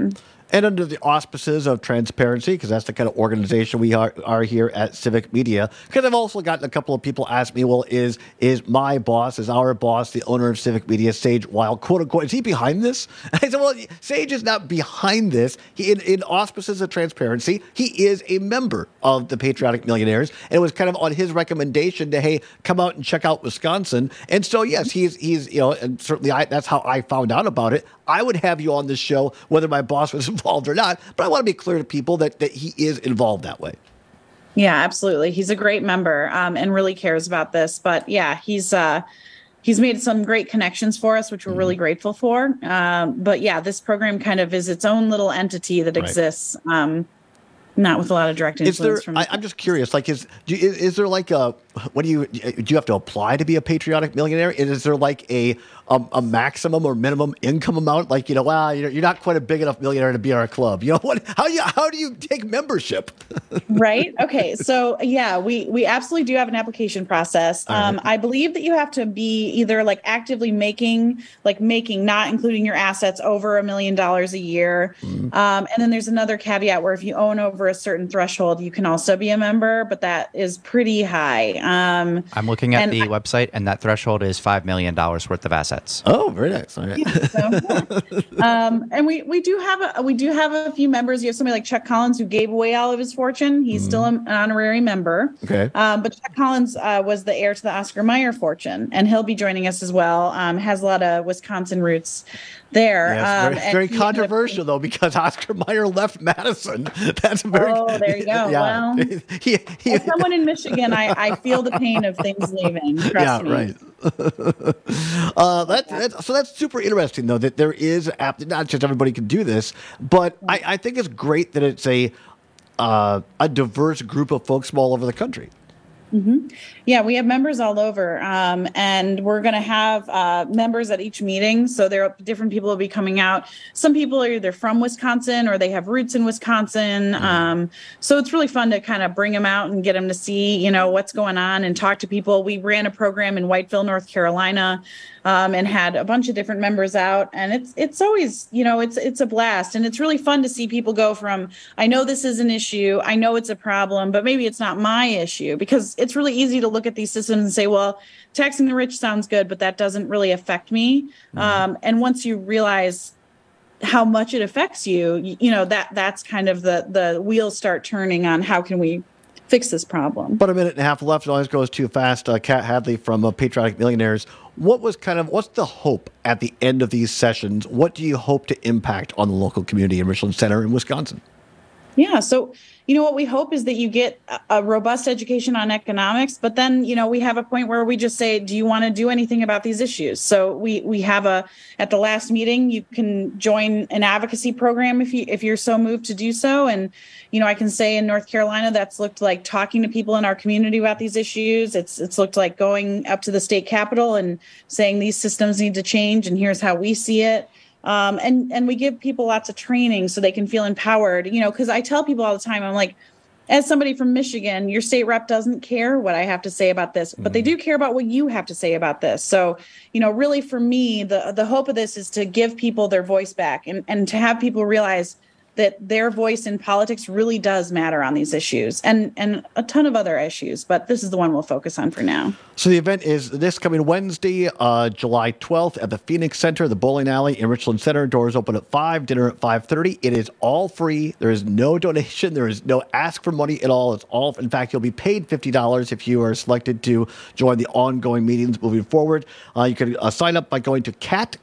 And under the auspices of transparency, because that's the kind of organization we are here at Civic Media, because I've also gotten a couple of people ask me, well, is my boss, is our boss, the owner of Civic Media, Sage Weil, quote unquote, is he behind this? I said, well, Sage is not behind this. He, in auspices of transparency, he is a member of the Patriotic Millionaires, and it was kind of on his recommendation to, hey, come out and check out Wisconsin. And so, yes, he's and certainly that's how I found out about it. I would have you on this show, whether my boss was involved or not, but I want to be clear to people that he is involved that way. Yeah, absolutely. He's a great member and really cares about this. But yeah, he's made some great connections for us, which we're really grateful for. But yeah, this program kind of is its own little entity that exists, not with a lot of direct influence from. I'm just curious, like, is there like do you have to apply to be a Patriotic Millionaire? Is there like a maximum or minimum income amount? Like, you're not quite a big enough millionaire to be in our club. You know what? How do you take membership? Right. Okay. So yeah, we absolutely do have an application process. I believe that you have to be either like actively making, not including your assets, over $1 million a year. And then there's another caveat where if you own over a certain threshold, you can also be a member, but that is pretty high. I'm looking at the website, and that threshold is $5 million worth of assets. Oh, very nice. All right. And we do have a few members. You have somebody like Chuck Collins, who gave away all of his fortune. He's still an honorary member. Okay. But Chuck Collins was the heir to the Oscar Mayer fortune, and he'll be joining us as well. Has a lot of Wisconsin roots there. Yes, very controversial, though, because Oscar Mayer left Madison. That's very. Oh, there you go. Yeah. Well, as someone in Michigan, I feel the pain of things leaving. Trust me. Right. So that's super interesting, though, that there is not just everybody can do this, but I think it's great that it's a diverse group of folks from all over the country. Mm-hmm. Yeah, we have members all over, and we're going to have members at each meeting. So there are different people will be coming out. Some people are either from Wisconsin or they have roots in Wisconsin. So it's really fun to kind of bring them out and get them to see, what's going on and talk to people. We ran a program in Whiteville, North Carolina, and had a bunch of different members out. And it's always, it's a blast. And it's really fun to see people go from, I know this is an issue, I know it's a problem, but maybe it's not my issue, because it's really easy to look at these systems and say, well, taxing the rich sounds good, but that doesn't really affect me. And once you realize how much it affects you, that's kind of the wheels start turning on how can we fix this problem. About a minute and a half left. It always goes too fast. Kat Hadley from Patriotic Millionaires. What's the hope at the end of these sessions? What do you hope to impact on the local community in Richland Center in Wisconsin? Yeah. So, what we hope is that you get a robust education on economics, but then, we have a point where we just say, do you want to do anything about these issues? So we have at the last meeting, you can join an advocacy program if you're so moved to do so. And, I can say in North Carolina, that's looked like talking to people in our community about these issues. It's looked like going up to the state capitol and saying these systems need to change, and here's how we see it. And we give people lots of training so they can feel empowered, because I tell people all the time, I'm like, as somebody from Michigan, your state rep doesn't care what I have to say about this, but they do care about what you have to say about this. So, really for me, the hope of this is to give people their voice back and to have people realize that their voice in politics really does matter on these issues and a ton of other issues, but this is the one we'll focus on for now. So the event is this coming Wednesday, July 12th at the Phoenix Center, the bowling alley in Richland Center. Doors open at 5, dinner at 5:30. It is all free. There is no donation. There is no ask for money at all. It's all, in fact, you'll be paid $50 if you are selected to join the ongoing meetings moving forward. You can sign up by going to CAT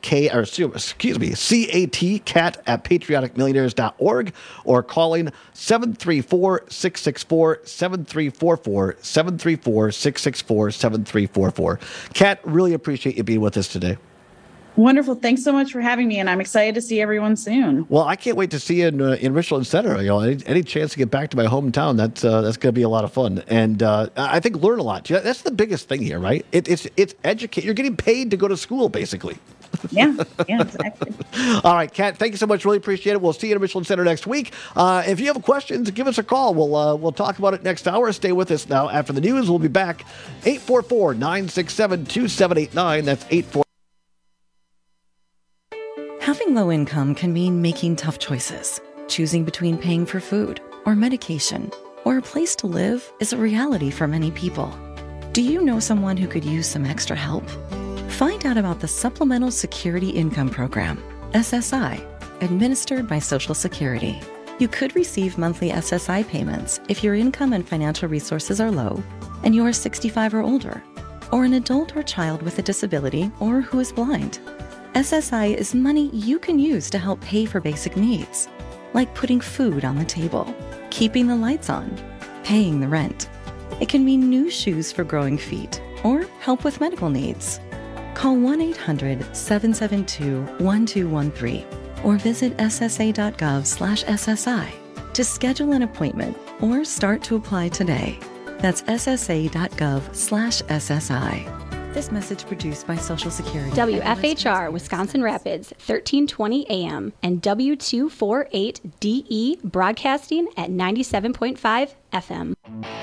at patrioticmillionaires.org or calling 734-664-7344, 734-664-7344. Kat, really appreciate you being with us today. Wonderful. Thanks so much for having me, and I'm excited to see everyone soon. Well, I can't wait to see you in Richland Center. Any chance to get back to my hometown, that's going to be a lot of fun, and I think learn a lot. That's the biggest thing here, right? It's educate. You're getting paid to go to school, basically. Yeah, exactly. All right, Kat, thank you so much. Really appreciate it. We'll see you at Richland Center next week. If you have questions, give us a call. We'll talk about it next hour. Stay with us now. After the news, we'll be back. 844-967-2789. That's 844. Having low income can mean making tough choices. Choosing between paying for food or medication or a place to live is a reality for many people. Do you know someone who could use some extra help? Find out about the Supplemental Security Income Program, SSI, administered by Social Security. You could receive monthly SSI payments if your income and financial resources are low and you are 65 or older, or an adult or child with a disability or who is blind. SSI is money you can use to help pay for basic needs, like putting food on the table, keeping the lights on, paying the rent. It can mean new shoes for growing feet or help with medical needs. Call 1-800-772-1213 or visit ssa.gov/SSI to schedule an appointment or start to apply today. That's ssa.gov/SSI. This message produced by Social Security. WFHR, Wisconsin Rapids, 1320 AM, and W248DE, broadcasting at 97.5 FM.